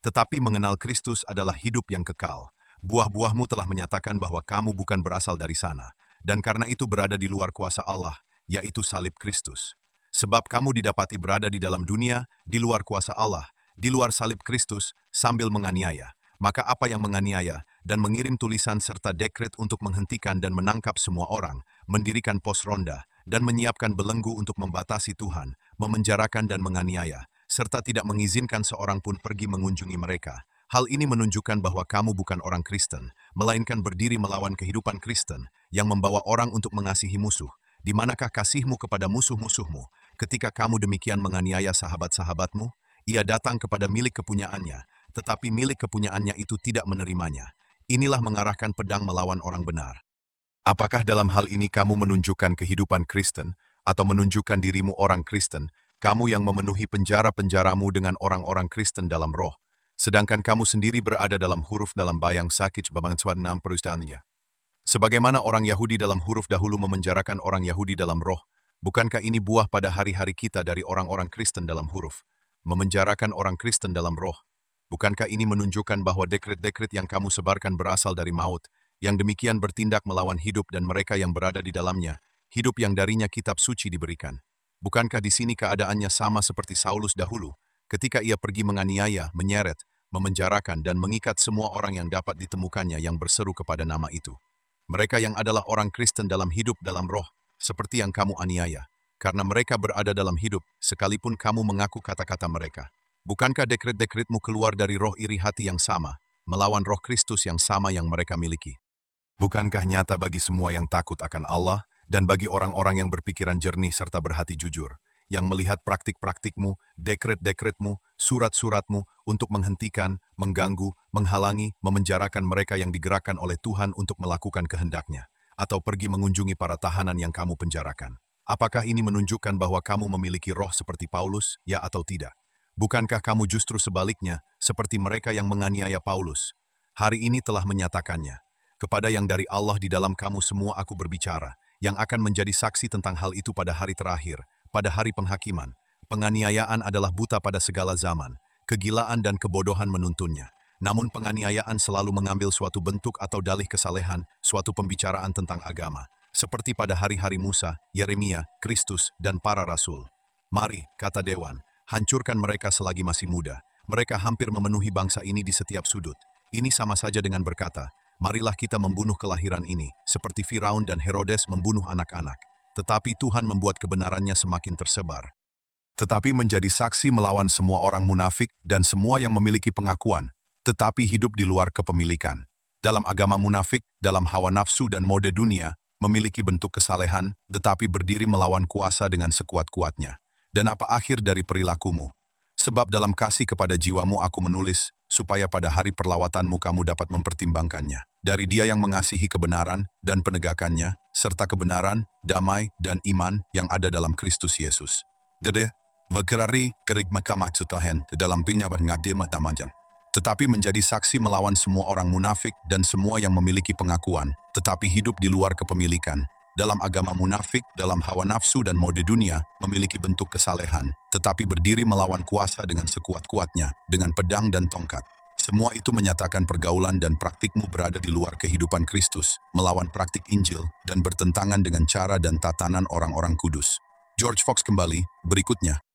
Tetapi mengenal Kristus adalah hidup yang kekal. Buah-buahmu telah menyatakan bahwa kamu bukan berasal dari sana, dan karena itu berada di luar kuasa Allah, yaitu salib Kristus. Sebab kamu didapati berada di dalam dunia, di luar kuasa Allah, di luar salib Kristus, sambil menganiaya. Maka apa yang menganiaya, dan mengirim tulisan serta dekret untuk menghentikan dan menangkap semua orang, mendirikan pos ronda, dan menyiapkan belenggu untuk membatasi Tuhan, memenjarakan dan menganiaya, serta tidak mengizinkan seorang pun pergi mengunjungi mereka. Hal ini menunjukkan bahwa kamu bukan orang Kristen, melainkan berdiri melawan kehidupan Kristen, yang membawa orang untuk mengasihi musuh. Di manakah kasihmu kepada musuh-musuhmu? Ketika kamu demikian menganiaya sahabat-sahabatmu, ia datang kepada milik kepunyaannya, tetapi milik kepunyaannya itu tidak menerimanya. Inilah mengarahkan pedang melawan orang benar. Apakah dalam hal ini kamu menunjukkan kehidupan Kristen, atau menunjukkan dirimu orang Kristen, kamu yang memenuhi penjara-penjaramu dengan orang-orang Kristen dalam roh, sedangkan kamu sendiri berada dalam huruf dalam bayang sakit babangsuan enam perusahaannya. Sebagaimana orang Yahudi dalam huruf dahulu memenjarakan orang Yahudi dalam roh, bukankah ini buah pada hari-hari kita dari orang-orang Kristen dalam huruf, memenjarakan orang Kristen dalam roh? Bukankah ini menunjukkan bahwa dekret-dekret yang kamu sebarkan berasal dari maut, yang demikian bertindak melawan hidup dan mereka yang berada di dalamnya, hidup yang darinya kitab suci diberikan? Bukankah di sini keadaannya sama seperti Saulus dahulu, ketika ia pergi menganiaya, menyeret, memenjarakan dan mengikat semua orang yang dapat ditemukannya yang berseru kepada nama itu? Mereka yang adalah orang Kristen dalam hidup dalam roh, seperti yang kamu aniaya, karena mereka berada dalam hidup, sekalipun kamu mengaku kata-kata mereka. Bukankah dekret-dekretmu keluar dari roh iri hati yang sama, melawan roh Kristus yang sama yang mereka miliki? Bukankah nyata bagi semua yang takut akan Allah, dan bagi orang-orang yang berpikiran jernih serta berhati jujur, yang melihat praktik-praktikmu, dekret-dekretmu, surat-suratmu, untuk menghentikan, mengganggu, menghalangi, memenjarakan mereka yang digerakkan oleh Tuhan untuk melakukan kehendaknya, atau pergi mengunjungi para tahanan yang kamu penjarakan? Apakah ini menunjukkan bahwa kamu memiliki roh seperti Paulus, ya atau tidak? Bukankah kamu justru sebaliknya, seperti mereka yang menganiaya Paulus? Hari ini telah menyatakannya. Kepada yang dari Allah di dalam kamu semua aku berbicara, yang akan menjadi saksi tentang hal itu pada hari terakhir, pada hari penghakiman. Penganiayaan adalah buta pada segala zaman, kegilaan dan kebodohan menuntunnya. Namun penganiayaan selalu mengambil suatu bentuk atau dalih kesalehan, suatu pembicaraan tentang agama, seperti pada hari-hari Musa, Yeremia, Kristus, dan para rasul. Mari, kata Dewan, hancurkan mereka selagi masih muda. Mereka hampir memenuhi bangsa ini di setiap sudut. Ini sama saja dengan berkata, marilah kita membunuh kelahiran ini, seperti Firaun dan Herodes membunuh anak-anak. Tetapi Tuhan membuat kebenarannya semakin tersebar. Tetapi menjadi saksi melawan semua orang munafik dan semua yang memiliki pengakuan, tetapi hidup di luar kepemilikan. Dalam agama munafik, dalam hawa nafsu dan mode dunia, memiliki bentuk kesalehan, tetapi berdiri melawan kuasa dengan sekuat-kuatnya. Dan apa akhir dari perilakumu? Sebab dalam kasih kepada jiwamu aku menulis, supaya pada hari perlawatanmu kamu dapat mempertimbangkannya. Dari Dia yang mengasihi kebenaran dan penegakannya, serta kebenaran, damai, dan iman yang ada dalam Kristus Yesus. Dede, bergerari kerik mahkamah Tuhan dalam pinjaman ngadir matamanjang. Tetapi menjadi saksi melawan semua orang munafik dan semua yang memiliki pengakuan, tetapi hidup di luar kepemilikan. Dalam agama munafik, dalam hawa nafsu dan mode dunia, memiliki bentuk kesalehan, tetapi berdiri melawan kuasa dengan sekuat-kuatnya, dengan pedang dan tongkat. Semua itu menyatakan pergaulan dan praktikmu berada di luar kehidupan Kristus, melawan praktik Injil, dan bertentangan dengan cara dan tatanan orang-orang kudus. George Fox kembali, berikutnya.